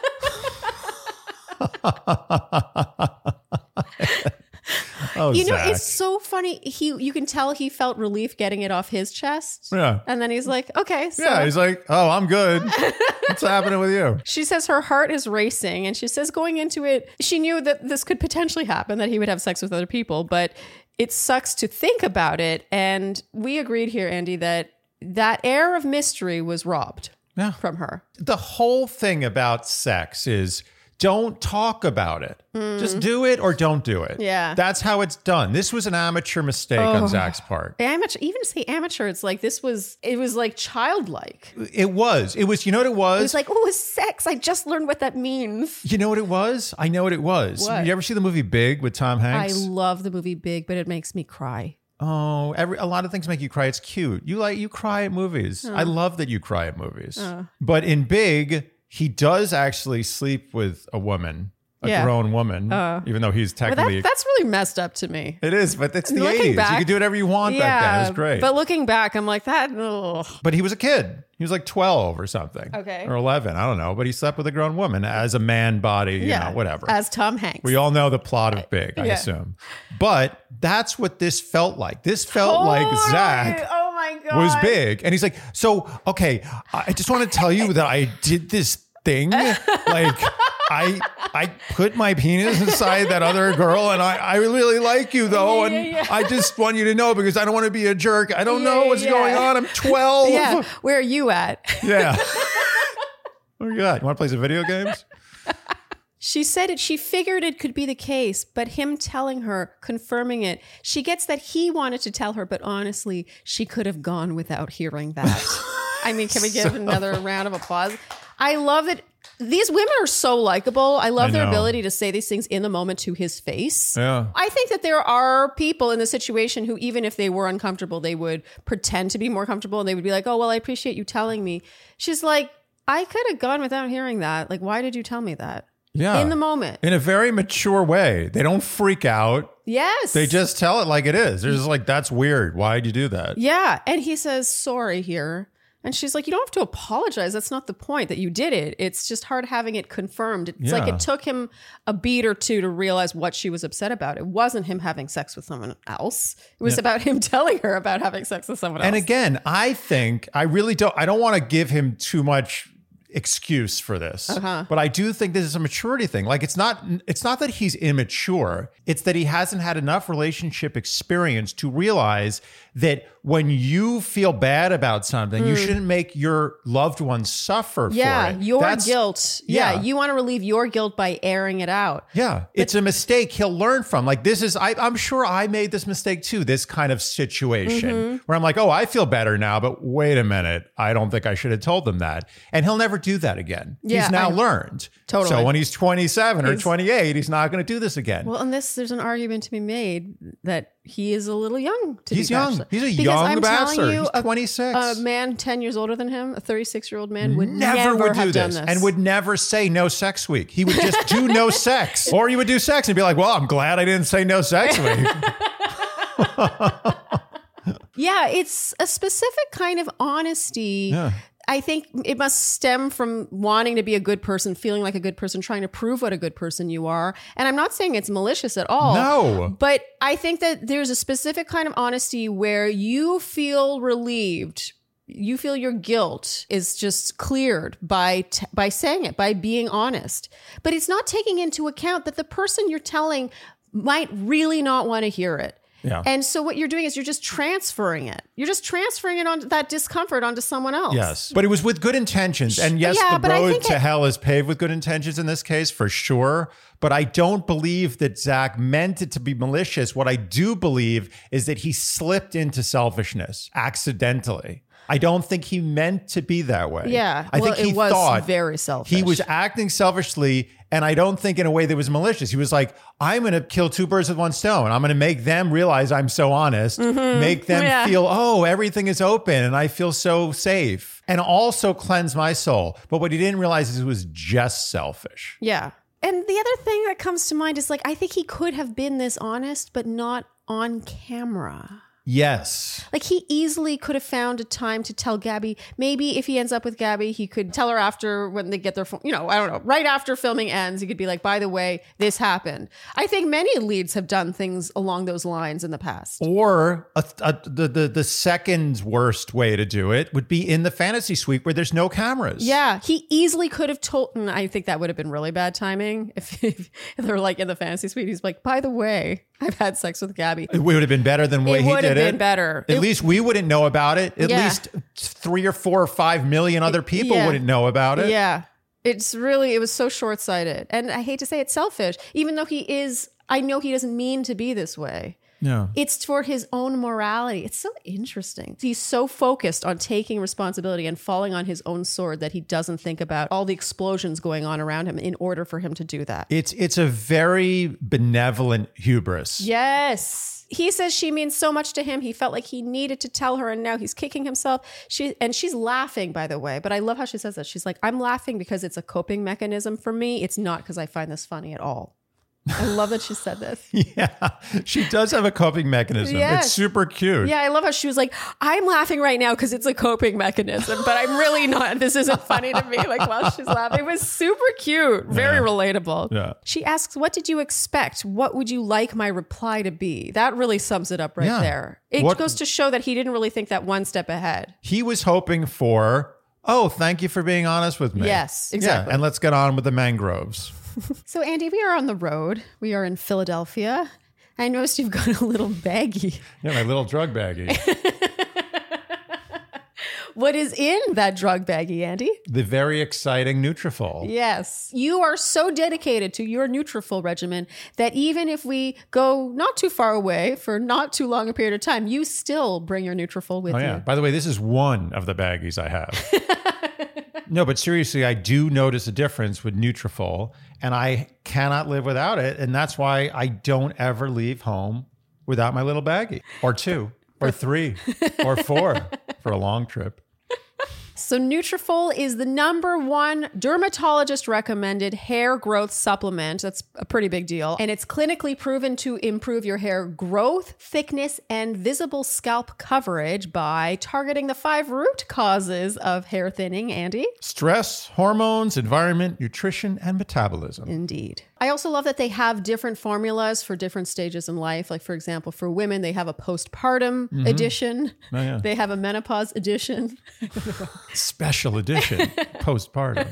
Oh, You know, Zach. it's so funny. He, you can tell he felt relief getting it off his chest. Yeah. And then he's like, okay. So Yeah, he's like, oh, I'm good. What's happening with you? she says her heart is racing. And she says going into it, she knew that this could potentially happen, that he would have sex with other people. But it sucks to think about it. And we agreed here, Andy, that that air of mystery was robbed Yeah. from her. The whole thing about sex is don't talk about it. Just do it or don't do it. Yeah. That's how it's done. This was an amateur mistake on Zach's part. Amateur, even to say amateur, it's like this was, it was like childlike. It was. It was, you know what it was? It was like, oh, it's sex. I just learned what that means. You know what it was? I know what it was. What? You ever see the movie Big with Tom I Hanks? love the movie Big, but it makes me cry. Oh, every a lot of things make you cry. It's cute. You like you cry at movies. I love that you cry at movies. But in Big, he does actually sleep with a woman, a Yeah. grown woman, Uh. even though he's But technically. that, that's really messed up to me. it is, but it's the Looking eighties. back- you could do whatever you want back then. It was great. But looking back, I'm like that. Ugh. But he was a kid. He was like twelve or something. Okay. Or eleven. I don't know. But he slept with a grown woman as a man body, you Yeah, know, whatever. As Tom Hanks. We all know the plot of Big, I Yeah. assume. But that's what this felt like. This felt like Totally. Zach Oh my god. was Big. And he's like, so, okay, I just want to tell you that I did this thing. Like, I I put my penis inside that other girl, and I, I really like you, though. Yeah, and yeah, yeah. I just want you to know because I don't want to be a jerk. I don't Yeah, know what's yeah. going on. I'm twelve. Yeah. Where are you at? Yeah. Oh, yeah. You want to play some video games? She said it. She figured it could be the case, but him telling her, confirming it, she gets that he wanted to tell her, but honestly, she could have gone without hearing that. I mean, can we give another round of applause? I love it. These women are so likable. I love I their know. ability to say these things in the moment to his face. Yeah. I think that there are people in the situation who, even if they were uncomfortable, they would pretend to be more comfortable and they would be like, oh, well, I appreciate you telling me. She's like, I could have gone without hearing that. Like, why did you tell me that? Yeah. In the moment. In a very mature way. They don't freak out. Yes. They just tell it like it is. They're just like, that's weird. Why'd you do that? Yeah. And he says, sorry here. And she's like, you don't have to apologize. That's not the point that you did it. It's just hard having it confirmed. It's like Yeah. it took him a beat or two to realize what she was upset about. It wasn't him having sex with someone else. It was about him telling her about having sex with someone else. And again, I think I really don't, I don't want to give him too much excuse for this, Uh-huh. but I do think this is a maturity thing. Like it's not, it's not that he's immature. It's that he hasn't had enough relationship experience to realize that when you feel bad about something, you shouldn't make your loved one suffer Mm. yeah, for it. your That's- guilt. Yeah, yeah. you want to relieve your guilt by airing it out. Yeah, it's a mistake he'll learn from. Like this is, I, I'm sure I made this mistake too, this kind of situation Mm-hmm. where I'm like, oh, I feel better now, but wait a minute. I don't think I should have told them that. And he'll never do that again. Yeah, he's now I- learned. Totally. So when he's twenty-seven or He's- twenty-eight, he's not going to do this again. Well, and this, there's an argument to be made that he is a little young to He's be young. bachelor. He's a Because young I'm telling bachelor. you, He's a- twenty-six. A man ten years older than him, a thirty-six year old man, would never, never, would do have done this, this. and would never say no sex week. He would just do no sex. Or he would do sex and be like, well, I'm glad I didn't say no sex week. Yeah, it's a specific kind of honesty. Yeah. I think it must stem from wanting to be a good person, feeling like a good person, trying to prove what a good person you are. And I'm not saying it's malicious at all. No. But I think that there's a specific kind of honesty where you feel relieved. You feel your guilt is just cleared by t- by saying it, by being honest. But it's not taking into account that the person you're telling might really not want to hear it. Yeah. And so what you're doing is you're just transferring it. You're just transferring it on that discomfort onto someone else. Yes. But it was with good intentions. And yes, Yeah, the but I road think to it- hell is paved with good intentions in this case, for sure. But I don't believe that Zach meant it to be malicious. What I do believe is that he slipped into selfishness accidentally. I don't think he meant to be that way. Yeah. I well, think he it was thought very selfish. he was acting selfishly, and I don't think in a way that was malicious. He was like, I'm going to kill two birds with one stone. I'm going to make them realize I'm so honest, make them Yeah. feel, oh, everything is open and I feel so safe, and also cleanse my soul. But what he didn't realize is it was just selfish. Yeah. And the other thing that comes to mind is like, I think he could have been this honest, but not on camera. Yes. Like he easily could have found a time to tell Gabby. Maybe if he ends up with Gabby, he could tell her after when they get their, phone, you know, I don't know, right after filming ends, he could be like, by the way, this happened. I think many leads have done things along those lines in the past. Or a, a, the, the the second worst way to do it would be in the fantasy suite where there's no cameras. Yeah, he easily could have told, and I think that would have been really bad timing if, if they're like in the fantasy suite. He's like, by the way, I've had sex with Gabby. It would have been better than the way It he would did have it. been better. At It- least we wouldn't know about it. At Yeah. least three or four or five million other people Yeah. wouldn't know about it. Yeah. It's really, it was so short-sighted. And I hate to say it's selfish, even though he is, I know he doesn't mean to be this way. Yeah. It's for his own morality. It's so interesting. He's so focused on taking responsibility and falling on his own sword that he doesn't think about all the explosions going on around him in order for him to do that. It's it's a very benevolent hubris. Yes. He says she means so much to him. He felt like he needed to tell her, and now he's kicking himself. She and she's laughing, by the way. But I love how she says that. She's like, I'm laughing because it's a coping mechanism for me. It's not because I find this funny at all. I love that she said this. Yeah, she does have a coping mechanism. Yes. It's super cute. Yeah, I love how she was like, I'm laughing right now because it's a coping mechanism, but I'm really not. This isn't funny to me. Like while she's laughing, it was super cute, very Yeah. relatable. Yeah. She asks, what did you expect? What would you like my reply to be? That really sums it up right Yeah. there. It What- goes to show that he didn't really think that one step ahead. He was hoping for, oh, thank you for being honest with me. Yes, Yeah, exactly. and let's get on with the mangroves. So, Andy, we are on the road. We are in Philadelphia. I noticed you've got a little baggie. Yeah, my little drug baggie. What is in that drug baggie, Andy? The very exciting Nutrafol. Yes. You are so dedicated to your Nutrafol regimen that even if we go not too far away for not too long a period of time, you still bring your Nutrafol with Oh, yeah. you. By the way, this is one of the baggies I have. No, but seriously, I do notice a difference with Nutrafol, and I cannot live without it. And that's why I don't ever leave home without my little baggie, or two, or three, or four for a long trip. So Nutrafol is the number one dermatologist recommended hair growth supplement. That's a pretty big deal. And it's clinically proven to improve your hair growth, thickness, and visible scalp coverage by targeting the five root causes of hair thinning, Andy. Stress, hormones, environment, nutrition, and metabolism. Indeed. I also love that they have different formulas for different stages in life. Like, for example, for women, they have a postpartum Mm-hmm. edition. Oh, yeah. They have a menopause edition. Special edition, postpartum.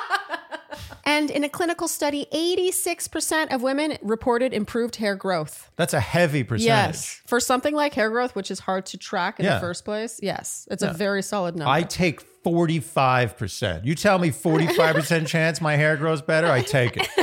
And in a clinical study, eighty-six percent of women reported improved hair growth. That's a heavy percentage. Yes. For something like hair growth, which is hard to track in Yeah. the first place. Yes. It's a very solid number. I take forty-five percent. You tell me forty-five percent chance my hair grows better, I take it.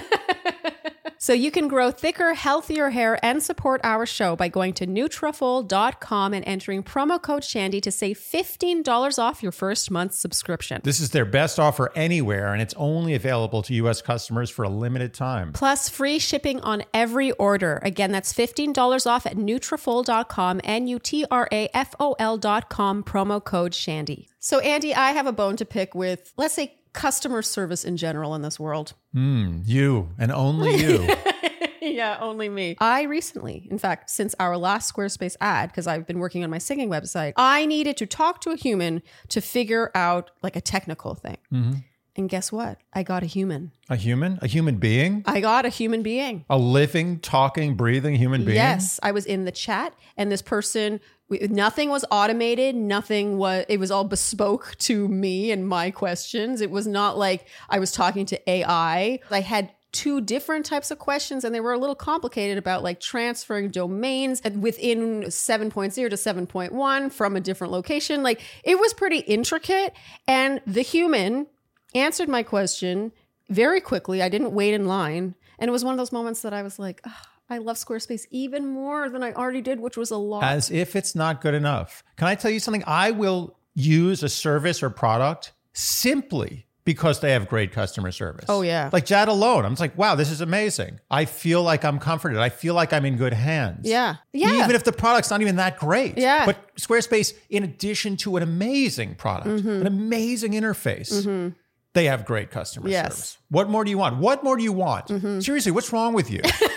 So you can grow thicker, healthier hair and support our show by going to Nutrafol dot com and entering promo code Shandy to save fifteen dollars off your first month's subscription. This is their best offer anywhere, and it's only available to U S customers for a limited time. Plus free shipping on every order. Again, that's fifteen dollars off at Nutrafol dot com, N U T R A F O L dot com, promo code Shandy. So Andy, I have a bone to pick with, let's say, customer service in general in this world. Mm, you and only you. Yeah, only me. I recently, in fact, since our last Squarespace ad, because I've been working on my singing website, I needed to talk to a human to figure out like a technical thing. Mm-hmm. And guess what? I got a human. A human? A human being? I got a human being. A living, talking, breathing human being? Yes, I was in the chat, and this person, we- nothing was automated. Nothing was, it was all bespoke to me and my questions. It was not like I was talking to A I. I had two different types of questions, and they were a little complicated about like transferring domains within seven point oh to seven point one from a different location. Like it was pretty intricate, and the human answered my question very quickly. I didn't wait in line. And it was one of those moments that I was like, oh, I love Squarespace even more than I already did, which was a lot. As if it's not good enough. Can I tell you something? I will use a service or product simply because they have great customer service. Oh, yeah. Like that alone. I'm just like, wow, this is amazing. I feel like I'm comforted. I feel like I'm in good hands. Yeah. Yeah. Even if the product's not even that great. Yeah. But Squarespace, in addition to an amazing product, Mm-hmm. an amazing interface, they have great customer Yes. service. What more do you want? What more do you want? Seriously, what's wrong with you?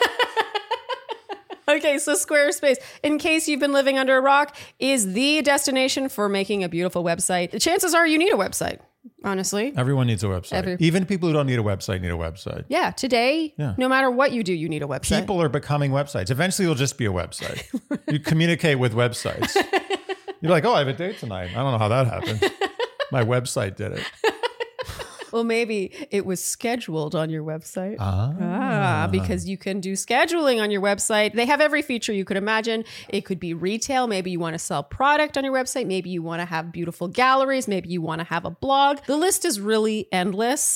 Okay, so Squarespace, in case you've been living under a rock, is the destination for making a beautiful website. The chances are you need a website, honestly. Everyone needs a website. Every- Even people who don't need a website need a website. Yeah, today, Yeah. no matter what you do, you need a website. People are becoming websites. Eventually, it'll just be a website. You communicate with websites. You're like, oh, I have a date tonight. I don't know how that happened. My website did it. Well, maybe it was scheduled on your website. Ah. Ah, because you can do scheduling on your website. They have every feature you could imagine. It could be retail. Maybe you want to sell product on your website. Maybe you want to have beautiful galleries. Maybe you want to have a blog. The list is really endless.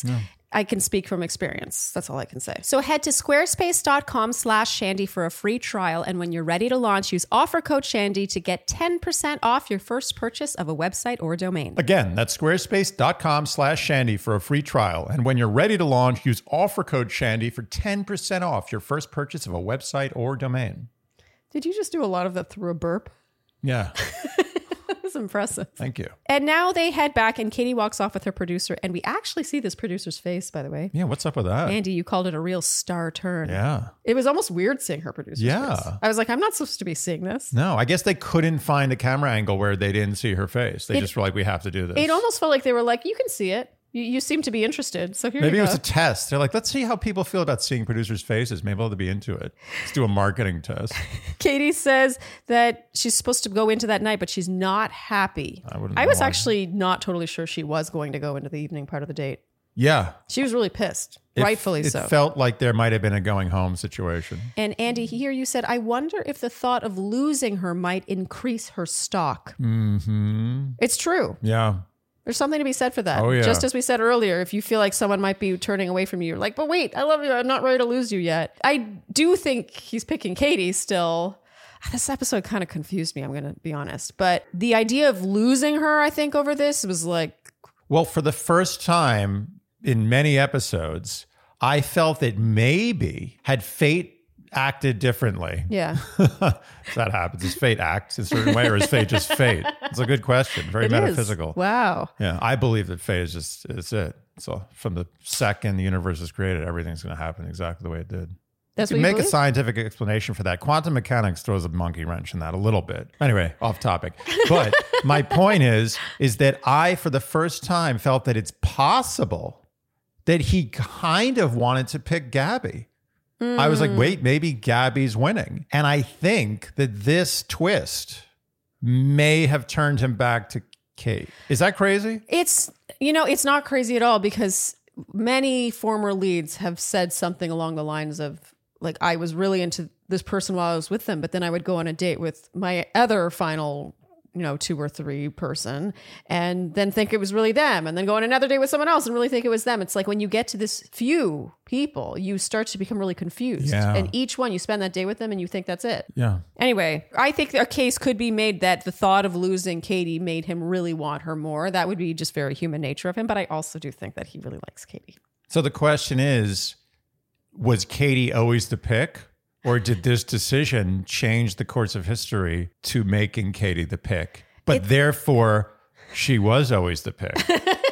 I can speak from experience. That's all I can say. So head to squarespace.com slash Shandy for a free trial. And when you're ready to launch, use offer code Shandy to get ten percent off your first purchase of a website or domain. Again, that's squarespace.com slash Shandy for a free trial. And when you're ready to launch, use offer code Shandy for ten percent off your first purchase of a website or domain. Did you just do a lot of that through a burp? Yeah. That's impressive. Thank you. And now they head back and Katie walks off with her producer. And we actually see this producer's face, by the way. Yeah, what's up with that? Andy, you called it a real star turn. Yeah. It was almost weird seeing her producer's Yeah. face. I was like, I'm not supposed to be seeing this. No, I guess they couldn't find a camera angle where they didn't see her face. They It- just were like, we have to do this. It almost felt like they were like, you can see it. You, you seem to be interested. So here Maybe you it go. was a test. They're like, let's see how people feel about seeing producers' faces. Maybe they'll be into it. Let's do a marketing test. Katie says that she's supposed to go into that night, but she's not happy. I wouldn't I was know. actually not totally sure she was going to go into the evening part of the date. Yeah. She was really pissed, It- rightfully it so. felt like there might have been a going home situation. And Andy, here you said, I wonder if the thought of losing her might increase her stock. Mm-hmm. It's true. Yeah. There's something to be said for that. Oh, yeah. Just as we said earlier, if you feel like someone might be turning away from you, you're like, but wait, I love you. I'm not ready to lose you yet. I do think he's picking Katie still. This episode kind of confused me, I'm going to be honest. But the idea of losing her, I think, over this was like... Well, for the first time in many episodes, I felt that maybe had fate acted differently. Yeah. If that happens, does fate act in a certain way or is fate just fate? It's a good question. Very It metaphysical. is. Wow. Yeah, I believe that fate is just, it's it. So from the second the universe is created, everything's going to happen exactly the way it did. That's You what can you make a believe? scientific explanation for that. Quantum mechanics throws a monkey wrench in that a little bit. Anyway, off topic. But my point is, is that I, for the first time, felt that it's possible that he kind of wanted to pick Gabby. I was like, wait, maybe Gabby's winning. And I think that this twist may have turned him back to Kate. Is that crazy? It's, you know, it's not crazy at all because many former leads have said something along the lines of, like, I was really into this person while I was with them, but then I would go on a date with my other final, you know, two or three person and then think it was really them and then go on another date with someone else and really think it was them. It's like when you get to this few people, you start to become really confused. Yeah. And each one, you spend that day with them and you think that's it. Yeah. Anyway, I think a case could be made that the thought of losing Katie made him really want her more. That would be just very human nature of him. But I also do think that he really likes Katie. So the question is, was Katie always the pick? Or did this decision change the course of history to making Katie the pick? But It- therefore, she was always the pick.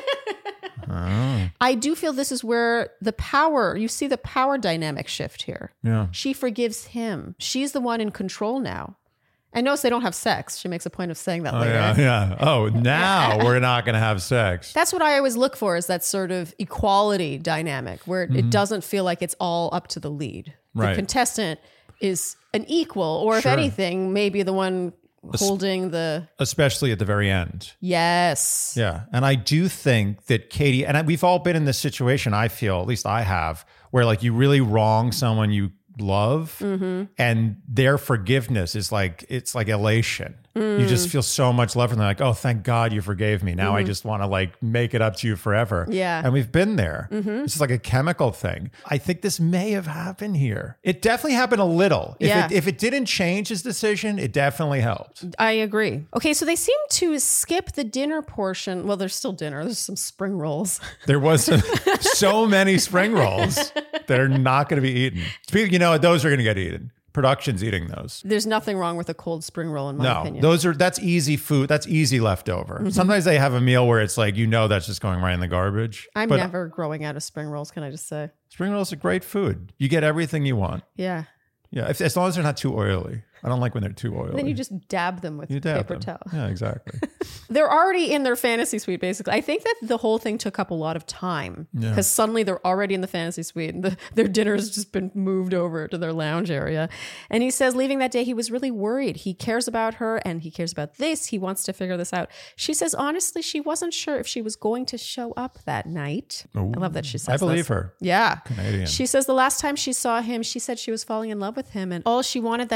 Oh, I do feel this is where the power, you see the power dynamic shift here. yeah. She forgives him. She's the one in control now. And notice they don't have sex. She makes a point of saying that Oh, later. yeah, yeah. Oh, now we're not going to have sex. That's what I always look for is that sort of equality dynamic where it doesn't feel like it's all up to the lead. The Right. contestant is an equal, or if Sure. anything, maybe the one holding the Especially at the very end. yes. Yeah. And I do think that Katie, and I, we've all been in this situation, I feel, at least I have, where like you really wrong someone you love and their forgiveness is like, it's like elation. You just feel so much love and they're like, oh, thank God you forgave me. Now I just want to like make it up to you forever. Yeah. And we've been there. It's just like a chemical thing. I think this may have happened here. It definitely happened a little. If, Yeah. it, if it didn't change his decision, it definitely helped. I agree. Okay, so they seem to skip the dinner portion. Well, there's still dinner. There's some spring rolls. There was so many spring rolls that are not going to be eaten. Speaking, you know, those are going to get eaten. Production's eating those. There's nothing wrong with a cold spring roll, in my No, opinion. those are that's easy food. That's easy leftover. Sometimes they have a meal where it's like you know that's just going right in the garbage. I'm but never growing out of spring rolls, can I just say? spring rolls are great food. You get everything you want. Yeah. Yeah, if, as long as they're not too oily. I don't like when they're too oily. Then you just dab them with You dab paper them. towel. Yeah, exactly. They're already in their fantasy suite, basically. I think that the whole thing took up a lot of time because Yeah. suddenly they're already in the fantasy suite and the, their dinner has just been moved over to their lounge area. And he says leaving that day, he was really worried. He cares about her and he cares about this. He wants to figure this out. She says, honestly, she wasn't sure if she was going to show up that night. I love that she says I believe this. her. Yeah. Canadian. She says the last time she saw him, she said she was falling in love with him and all she wanted that day was to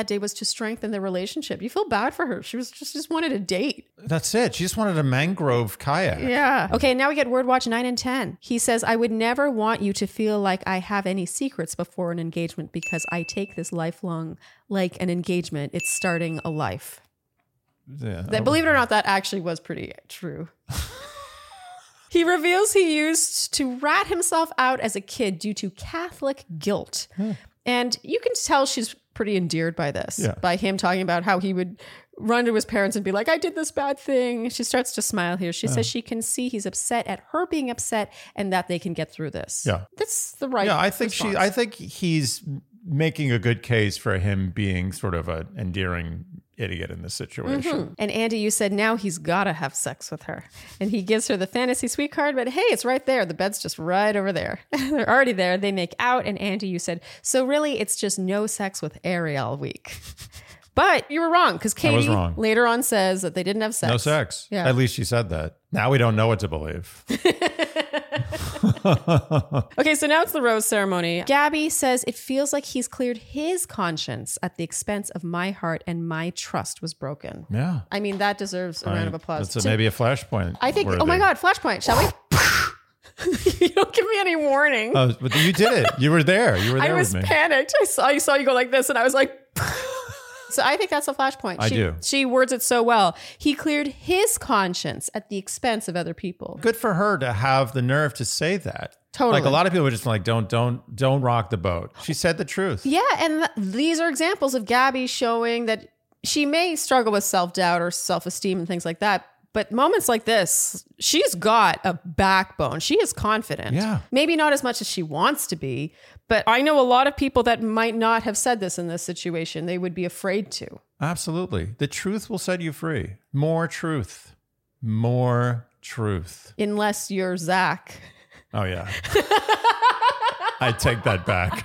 strengthen the relationship. You feel bad for her. She was just, just wanted a date. That's it. She just wanted a mangrove kayak. Yeah. Okay, now we get Word Watch nine and ten. He says, I would never want you to feel like I have any secrets before an engagement because I take this lifelong like an engagement. It's starting a life. Yeah. That, believe it or not, that actually was pretty true. He reveals he used to rat himself out as a kid due to Catholic guilt. Hmm. And you can tell she's pretty endeared by this, yeah. by him talking about how he would run to his parents and be like, I did this bad thing. She starts to smile here. She oh. says she can see he's upset at her being upset and that they can get through this. Yeah. That's the right Yeah, I think response. she I think he's making a good case for him being sort of an endearing idiot in this situation. Mm-hmm. And Andy, you said now he's got to have sex with her. And he gives her the fantasy suite card, but hey, it's right there. The bed's just right over there. They're already there. They make out. And Andy, you said, so really it's just no sex with Ariel week. But you were wrong because Katie wrong. later on says that they didn't have sex. No sex. Yeah. At least she said that. Now we don't know what to believe. Okay, so now it's the rose ceremony. Gabby says it feels like he's cleared his conscience at the expense of my heart and my trust was broken. Yeah. I mean, that deserves a I, round of applause. That's a, maybe a flashpoint. I think, worthy. oh my God, flashpoint. Shall we? You don't give me any warning. Oh, but you did it. You were there. You were there I was with me. panicked. I saw, I saw you go like this and I was like... So I think that's a flashpoint. I she, do. She words it so well. He cleared his conscience at the expense of other people. Good for her to have the nerve to say that. Totally. Like a lot of people are just like, don't, don't, don't rock the boat. She said the truth. Yeah, and th- these are examples of Gabby showing that she may struggle with self-doubt or self-esteem and things like that. But moments like this, she's got a backbone. She is confident. Yeah. Maybe not as much as she wants to be, but I know a lot of people that might not have said this in this situation. They would be afraid to. Absolutely. The truth will set you free. More truth. More truth. Unless you're Zach. Oh, yeah. I take that back.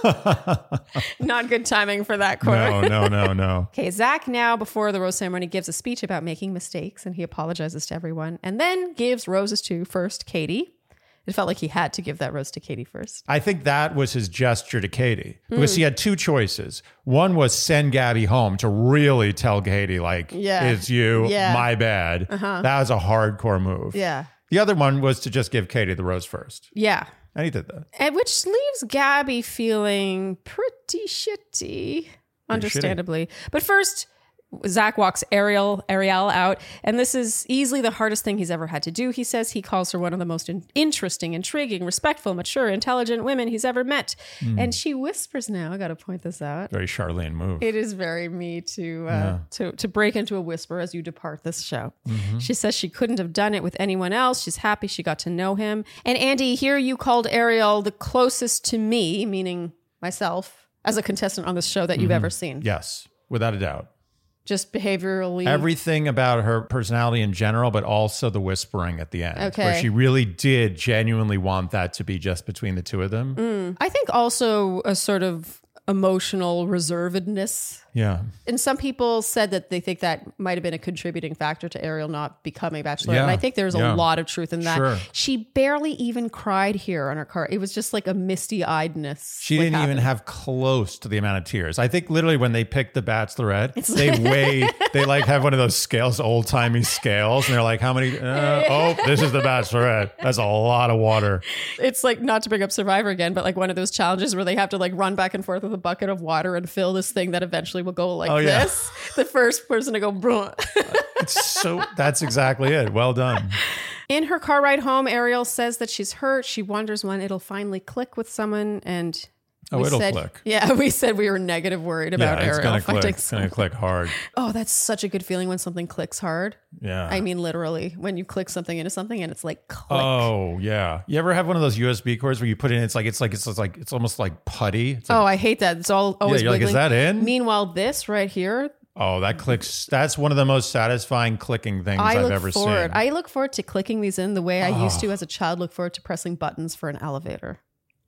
Not good timing for that quote. No, no, no, no. Okay, Zach now, before the rose ceremony, gives a speech about making mistakes and he apologizes to everyone and then gives roses to first Katie. It felt like he had to give that rose to Katie first. I think that was his gesture to Katie because mm. he had two choices. One was send Gabby home to really tell Katie, like, yeah. it's you, yeah. my bad. Uh-huh. That was a hardcore move. Yeah. The other one was to just give Katie the rose first. Yeah. And he did that. And which leaves Gabby feeling pretty shitty, pretty understandably. Shitty. But first, Zach walks Ariel, Ariel out, and this is easily the hardest thing he's ever had to do. He says he calls her one of the most in- interesting, intriguing, respectful, mature, intelligent women he's ever met. Mm. And she whispers now, I got to point this out. Very Charlene move. It is very me to, uh, yeah. to, to break into a whisper as you depart this show. Mm-hmm. She says she couldn't have done it with anyone else. She's happy she got to know him. And Andy, here you called Ariel the closest to me, meaning myself, as a contestant on this show that you've mm-hmm. ever seen. Yes, without a doubt. Just behaviorally. Everything about her personality in general, but also the whispering at the end. Okay. Where she really did genuinely want that to be just between the two of them. Mm. I think also a sort of emotional reservedness. Yeah. And some people said that they think that might have been a contributing factor to Ariel not becoming Bachelorette. Yeah. And I think there's yeah. a lot of truth in that. Sure. She barely even cried here on her car. It was just like a misty-eyedness. She like didn't happened. even have close to the amount of tears. I think literally when they picked the Bachelorette, it's they like weigh, they like have one of those scales, old-timey scales. And they're like, how many? Uh, oh, this is the Bachelorette. That's a lot of water. It's like, not to bring up Survivor again, but like one of those challenges where they have to like run back and forth with a bucket of water and fill this thing that eventually will go like oh, yeah. this. The first person to go, bruh. It's so that's exactly it. Well done. In her car ride home, Ariel says that she's hurt. She wonders when it'll finally click with someone. And oh, we it'll said, click. Yeah, we said we were negative worried about yeah, it's Ariel gonna finding click. It's going to click hard. Oh, that's such a good feeling when something clicks hard. Yeah. I mean, literally, when you click something into something and it's like click. Oh, yeah. You ever have one of those U S B cords where you put it in, it's like, it's like, it's like, it's almost like putty. It's like, oh, I hate that. It's all always yeah, you're like, is that in? Meanwhile, this right here. Oh, that clicks. That's one of the most satisfying clicking things I I've ever forward. seen. I look forward to clicking these in the way I oh. used to as a child look forward to pressing buttons for an elevator.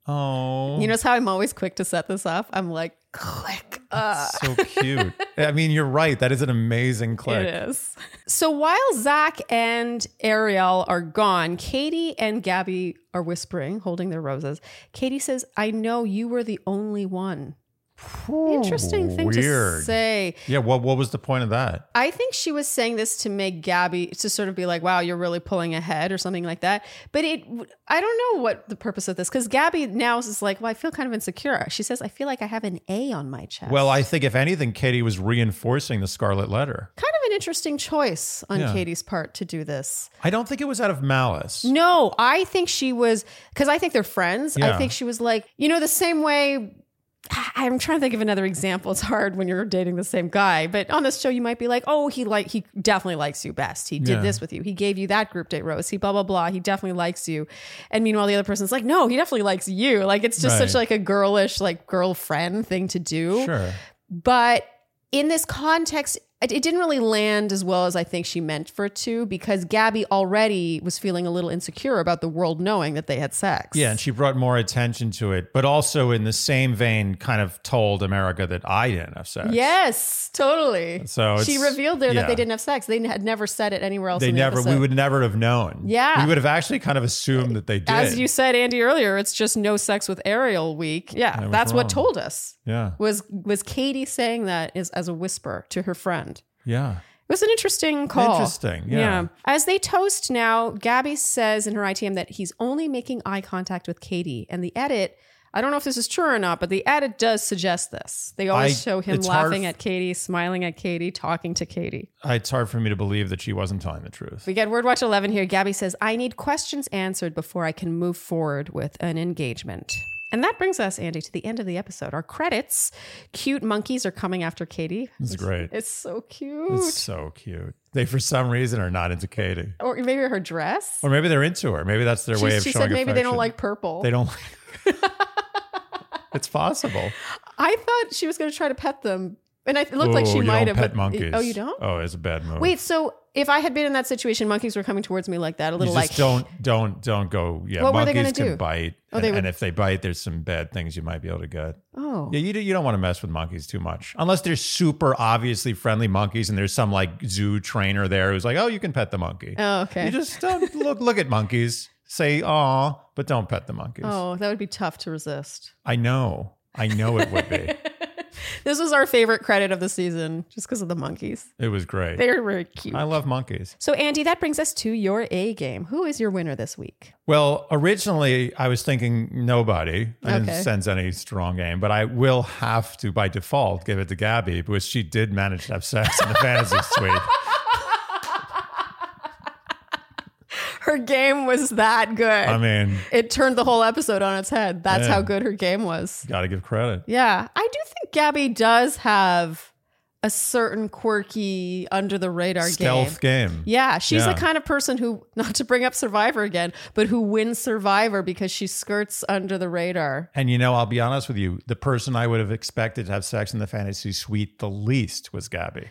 Oh. You notice how I'm always quick to set this up? I'm like, click. Uh. So cute. I mean, you're right. That is an amazing click. It is. So while Zach and Ariel are gone, Katie and Gabby are whispering, holding their roses. Katie says, I know you were the only one. Interesting thing Weird. to say. Yeah, what what was the point of that? I think she was saying this to make Gabby, to sort of be like, wow, you're really pulling ahead or something like that. But it, I don't know what the purpose of this, because Gabby now is like, well, I feel kind of insecure. She says, I feel like I have an A on my chest. Well, I think if anything, Katie was reinforcing the Scarlet Letter. Kind of an interesting choice on Yeah. Katie's part to do this. I don't think it was out of malice. No, I think she was, because I think they're friends. I Yeah. think she was like, you know, the same way. I'm trying to think of another example. It's hard when you're dating the same guy, but on this show, you might be like, oh, he like, he definitely likes you best. He did Yeah. this with you. He gave you that group date rose. He blah, blah, blah. He definitely likes you. And meanwhile, the other person's like, no, he definitely likes you. Like, it's just Right. such like a girlish, like girlfriend thing to do. Sure. But in this context, it, it didn't really land as well as I think she meant for it to, because Gabby already was feeling a little insecure about the world knowing that they had sex. Yeah, and she brought more attention to it, but also in the same vein kind of told America that I didn't have sex. Yes, totally. So she it's- revealed there yeah. that they didn't have sex. They had never said it anywhere else. They in the never, we episode. would never have known. Yeah. We would have actually kind of assumed that they did. As you said, Andy, earlier, it's just no sex with Ariel week. Yeah, was that's what wrong. told us. Yeah. Was was Katie saying that is as a whisper to her friend. Yeah. It was an interesting call. Interesting, yeah. As they toast now, Gabby says in her I T M that he's only making eye contact with Katie. And the edit, I don't know if this is true or not, but the edit does suggest this. They always I- show him it's hard laughing f- at Katie, smiling at Katie, talking to Katie. It's hard for me to believe that she wasn't telling the truth. We get Word Watch eleven here. Gabby says, I need questions answered before I can move forward with an engagement. And that brings us, Andy, to the end of the episode. Our credits. Cute monkeys are coming after Katie. It's great. It's so cute. It's so cute. They, for some reason, are not into Katie. Or maybe her dress. Or maybe they're into her. Maybe that's their She, way of she showing said maybe they don't affection. like purple. They don't like... It's possible. I thought she was going to try to pet them. And I, it looked like Ooh, she you might don't have. pet but- monkeys. Oh, you don't? Oh, it's a bad move. Wait, so if I had been in that situation, monkeys were coming towards me like that, a You little just like. don't, don't, don't go. Yeah, What were they monkeys gonna can do? bite, Oh, and, they would- and if they bite, there's some bad things you might be able to get. Oh. Yeah, you, do- you don't want to mess with monkeys too much. Unless they're super obviously friendly monkeys and there's some like zoo trainer there who's like, oh, you can pet the monkey. Oh, okay. You just don't look look at monkeys, say, aw, but don't pet the monkeys. Oh, that would be tough to resist. I know. I know it would be. This was our favorite credit of the season just because of the monkeys. It was great. They're very cute. I love monkeys. So, Andy, that brings us to your A game. Who is your winner this week? Well, originally I was thinking nobody. I Okay. didn't sense any strong game, but I will have to, by default, give it to Gabby because she did manage to have sex in the fantasy suite. Her game was that good. I mean, It turned the whole episode on its head. That's Yeah. how good her game was. got to give credit. Yeah. I do think Gabby does have a certain quirky under the radar Stealth game. game. Yeah, she's Yeah. the kind of person who, not to bring up Survivor again, but who wins Survivor because she skirts under the radar. And you know, I'll be honest with you, the person I would have expected to have sex in the fantasy suite the least was Gabby.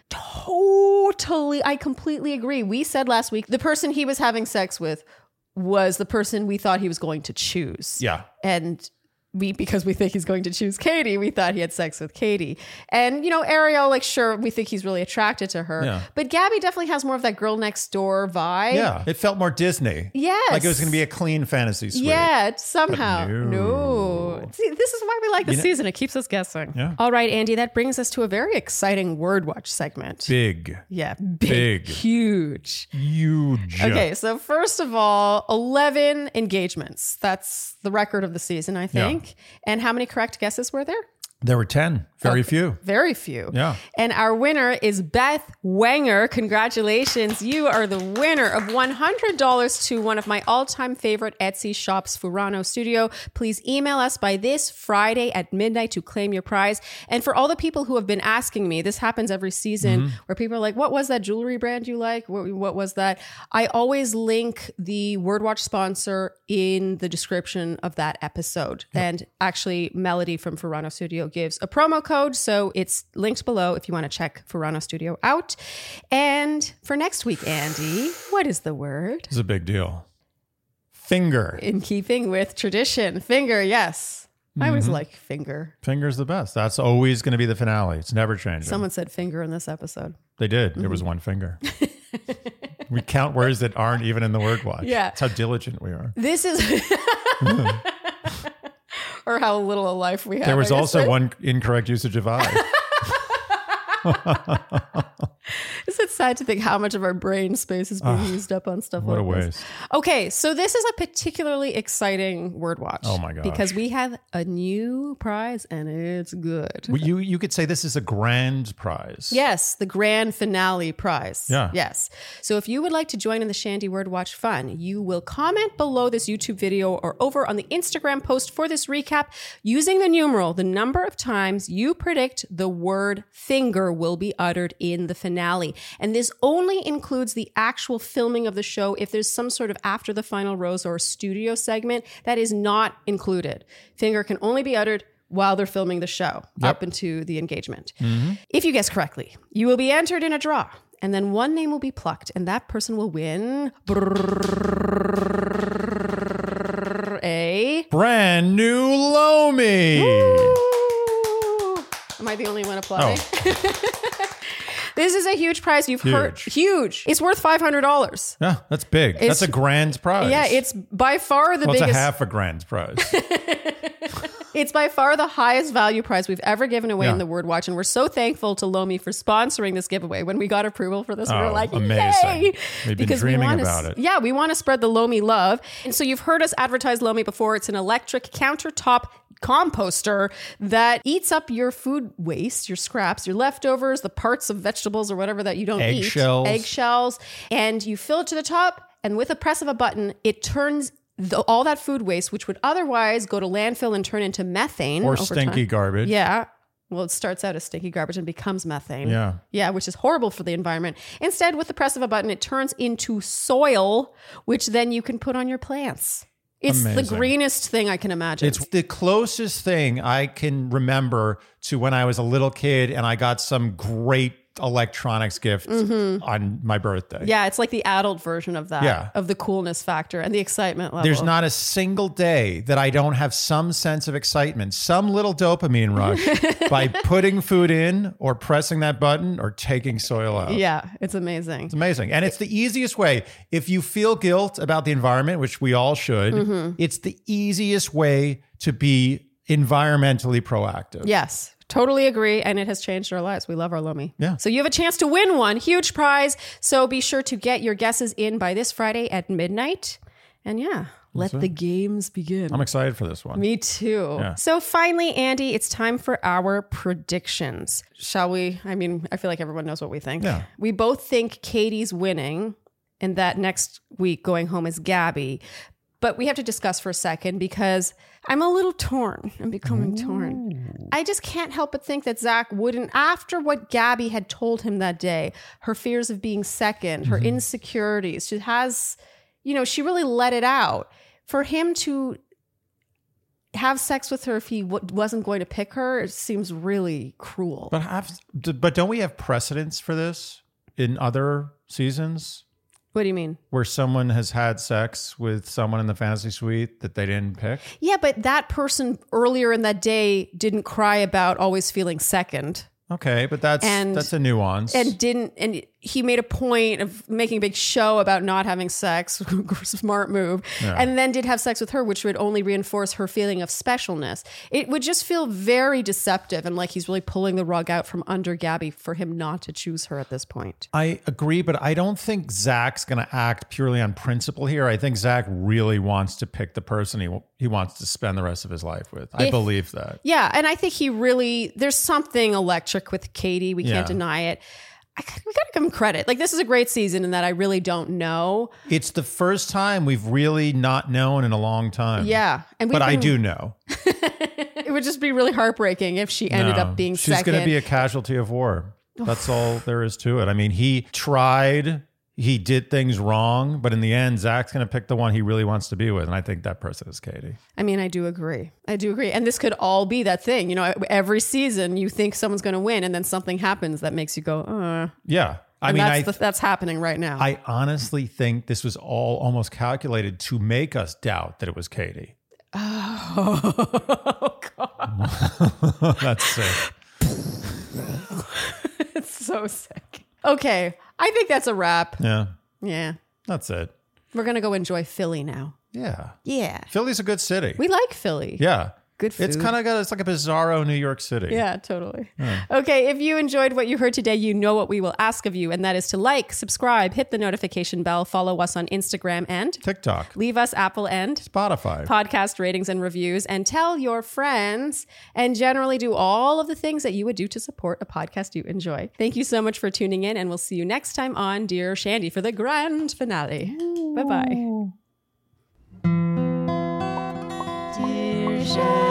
Totally. I completely agree. We said last week the person he was having sex with was the person we thought he was going to choose. Yeah. And we, because we think he's going to choose Katie, we thought he had sex with Katie. And, you know, Ariel, like, sure, we think he's really attracted to her. Yeah. But Gabby definitely has more of that girl next door vibe. Yeah. It felt more Disney. Yes. Like it was going to be a clean fantasy suite. Yeah, somehow. But no. no. See, this is why we like the You know- season. It keeps us guessing. Yeah. All right, Andy, that brings us to a very exciting Word Watch segment. Big. Yeah, big, Big. huge. Huge. Okay, so first of all, eleven engagements. That's the record of the season, I think. And how many correct guesses were there? There were ten. Very Okay. few. Very few. Yeah. And our winner is Beth Wenger. Congratulations. You are the winner of one hundred dollars to one of my all-time favorite Etsy shops, Furano Studio. Please email us by this Friday at midnight to claim your prize. And for all the people who have been asking me, this happens every season Mm-hmm. where people are like, what was that jewelry brand you like? What, what was that? I always link the WordWatch sponsor in the description of that episode. And actually, Melody from Furano Studio gives a promo code, so it's linked below if you want to check Furano Studio out. And for next week, Andy, what is the word? It's a big deal. Finger. In keeping with tradition, finger, yes. I always like finger. Finger's the best. That's always going to be the finale. It's never changing. Someone said finger in this episode. They did. There was one finger. We count words that aren't even in the word watch. Yeah. That's how diligent we are. This is or how little a life we have. There was I guess, also right? one incorrect usage of I. Is it sad to think how much of our brain space is being Ugh, used up on stuff what like a this? waste. Okay, so this is a particularly exciting word watch. Oh my gosh. Because we have a new prize and it's good. Well, you, you could say this is a grand prize. Yes, the grand finale prize. Yeah. Yes. So if you would like to join in the Shandy Word Watch fun, you will comment below this YouTube video or over on the Instagram post for this recap using the numeral, the number of times you predict the word finger will be uttered in the finale. And this only includes the actual filming of the show. If there's some sort of after the final rose or studio segment, that is not included. Finger can only be uttered while they're filming the show, Yep. up into the engagement. Mm-hmm. If you guess correctly, you will be entered in a draw, and then one name will be plucked, and that person will win a Brand new Lomi. Ooh. Am I the only one applauding? Oh. This is a huge prize. You've Huge. heard huge. It's worth five hundred dollars. Yeah, that's big. It's- that's a grand prize. Yeah, it's by far the well, it's biggest. a half a grand prize. It's by far the highest value prize we've ever given away Yeah. in the Word Watch. And we're so thankful to Lomi for sponsoring this giveaway. When we got approval for this, we were Oh, like, amazing. yay! We've been Because we dreaming wanna, about s- it. Yeah, we want to spread the Lomi love. And so you've heard us advertise Lomi before. It's an electric countertop composter that eats up your food waste, your scraps, your leftovers, the parts of vegetables or whatever that you don't eat. Eggshells. Eggshells. And you fill it to the top, and with a press of a button, it turns the, all that food waste, which would otherwise go to landfill and turn into methane. Or over stinky time. garbage. Yeah. Well, it starts out as stinky garbage and becomes methane. Yeah. Yeah, which is horrible for the environment. Instead, with the press of a button, it turns into soil, which then you can put on your plants. It's the Amazing. greenest thing I can imagine. It's the closest thing I can remember to when I was a little kid and I got some great electronics gift on my birthday. Mm-hmm. yeah, it's like the adult version of that, Yeah. of the coolness factor and the excitement level. There's not a single day that I don't have some sense of excitement, some little dopamine rush by putting food in or pressing that button or taking soil out. Yeah, it's amazing. It's amazing. And it's the easiest way. If you feel guilt about the environment, which we all should, Mm-hmm. it's the easiest way to be environmentally proactive. Yes, totally agree. And it has changed our lives. We love our Lomi. Yeah. So you have a chance to win one huge prize. So be sure to get your guesses in by this Friday at midnight. And yeah, let the games begin. I'm excited for this one. Me too. Yeah. So finally, Andy, it's time for our predictions. Shall we? I mean, I feel like everyone knows what we think. Yeah. We both think Katie's winning and that next week going home is Gabby. But we have to discuss for a second because I'm a little torn. I'm becoming Ooh. torn. I just can't help but think that Zach wouldn't, after what Gabby had told him that day, her fears of being second, her Mm-hmm. insecurities, she has, you know, she really let it out. For him to have sex with her if he w- wasn't going to pick her, it seems really cruel. But have, but don't we have precedents for this in other seasons What do you mean? where someone has had sex with someone in the fantasy suite that they didn't pick? Yeah, but that person earlier in that day didn't cry about always feeling second. Okay, but that's And- that's a nuance. And didn't, and he made a point of making a big show about not having sex, smart move, Yeah. and then did have sex with her, which would only reinforce her feeling of specialness. It would just feel very deceptive and like he's really pulling the rug out from under Gabby for him not to choose her at this point. I agree, but I don't think Zach's going to act purely on principle here. I think Zach really wants to pick the person he he wants to spend the rest of his life with. I If- believe that. Yeah, and I think he really, there's something electric with Katie. We Yeah. can't deny it. I, we gotta give him credit. Like, this is a great season in that I really don't know. It's the first time we've really not known in a long time. Yeah. And we've But I been- do know. It would just be really heartbreaking if she ended No, up being she's second. going to be a casualty of war. That's all there is to it. I mean, he tried, he did things wrong, but in the end, Zach's going to pick the one he really wants to be with. And I think that person is Katie. I mean, I do agree. I do agree. And this could all be that thing. You know, every season you think someone's going to win and then something happens that makes you go, uh. Yeah. I And mean, that's, I, the, that's happening right now. I honestly think this was all almost calculated to make us doubt that it was Katie. oh, God. That's sick. It's so sick. Okay. I think that's a wrap. Yeah. Yeah. That's it. We're going to go enjoy Philly now. Yeah. Yeah. Philly's a good city. We like Philly. yeah. Good food. It's kind of got, it's like a bizarro New York City. Yeah, totally. Yeah. Okay, if you enjoyed what you heard today, you know what we will ask of you, and that is to like, subscribe, hit the notification bell, follow us on Instagram and TikTok. Leave us Apple and Spotify podcast ratings and reviews, and tell your friends, and generally do all of the things that you would do to support a podcast you enjoy. Thank you so much for tuning in, and we'll see you next time on Dear Shandy for the grand finale. Bye-bye. Dear Shandy.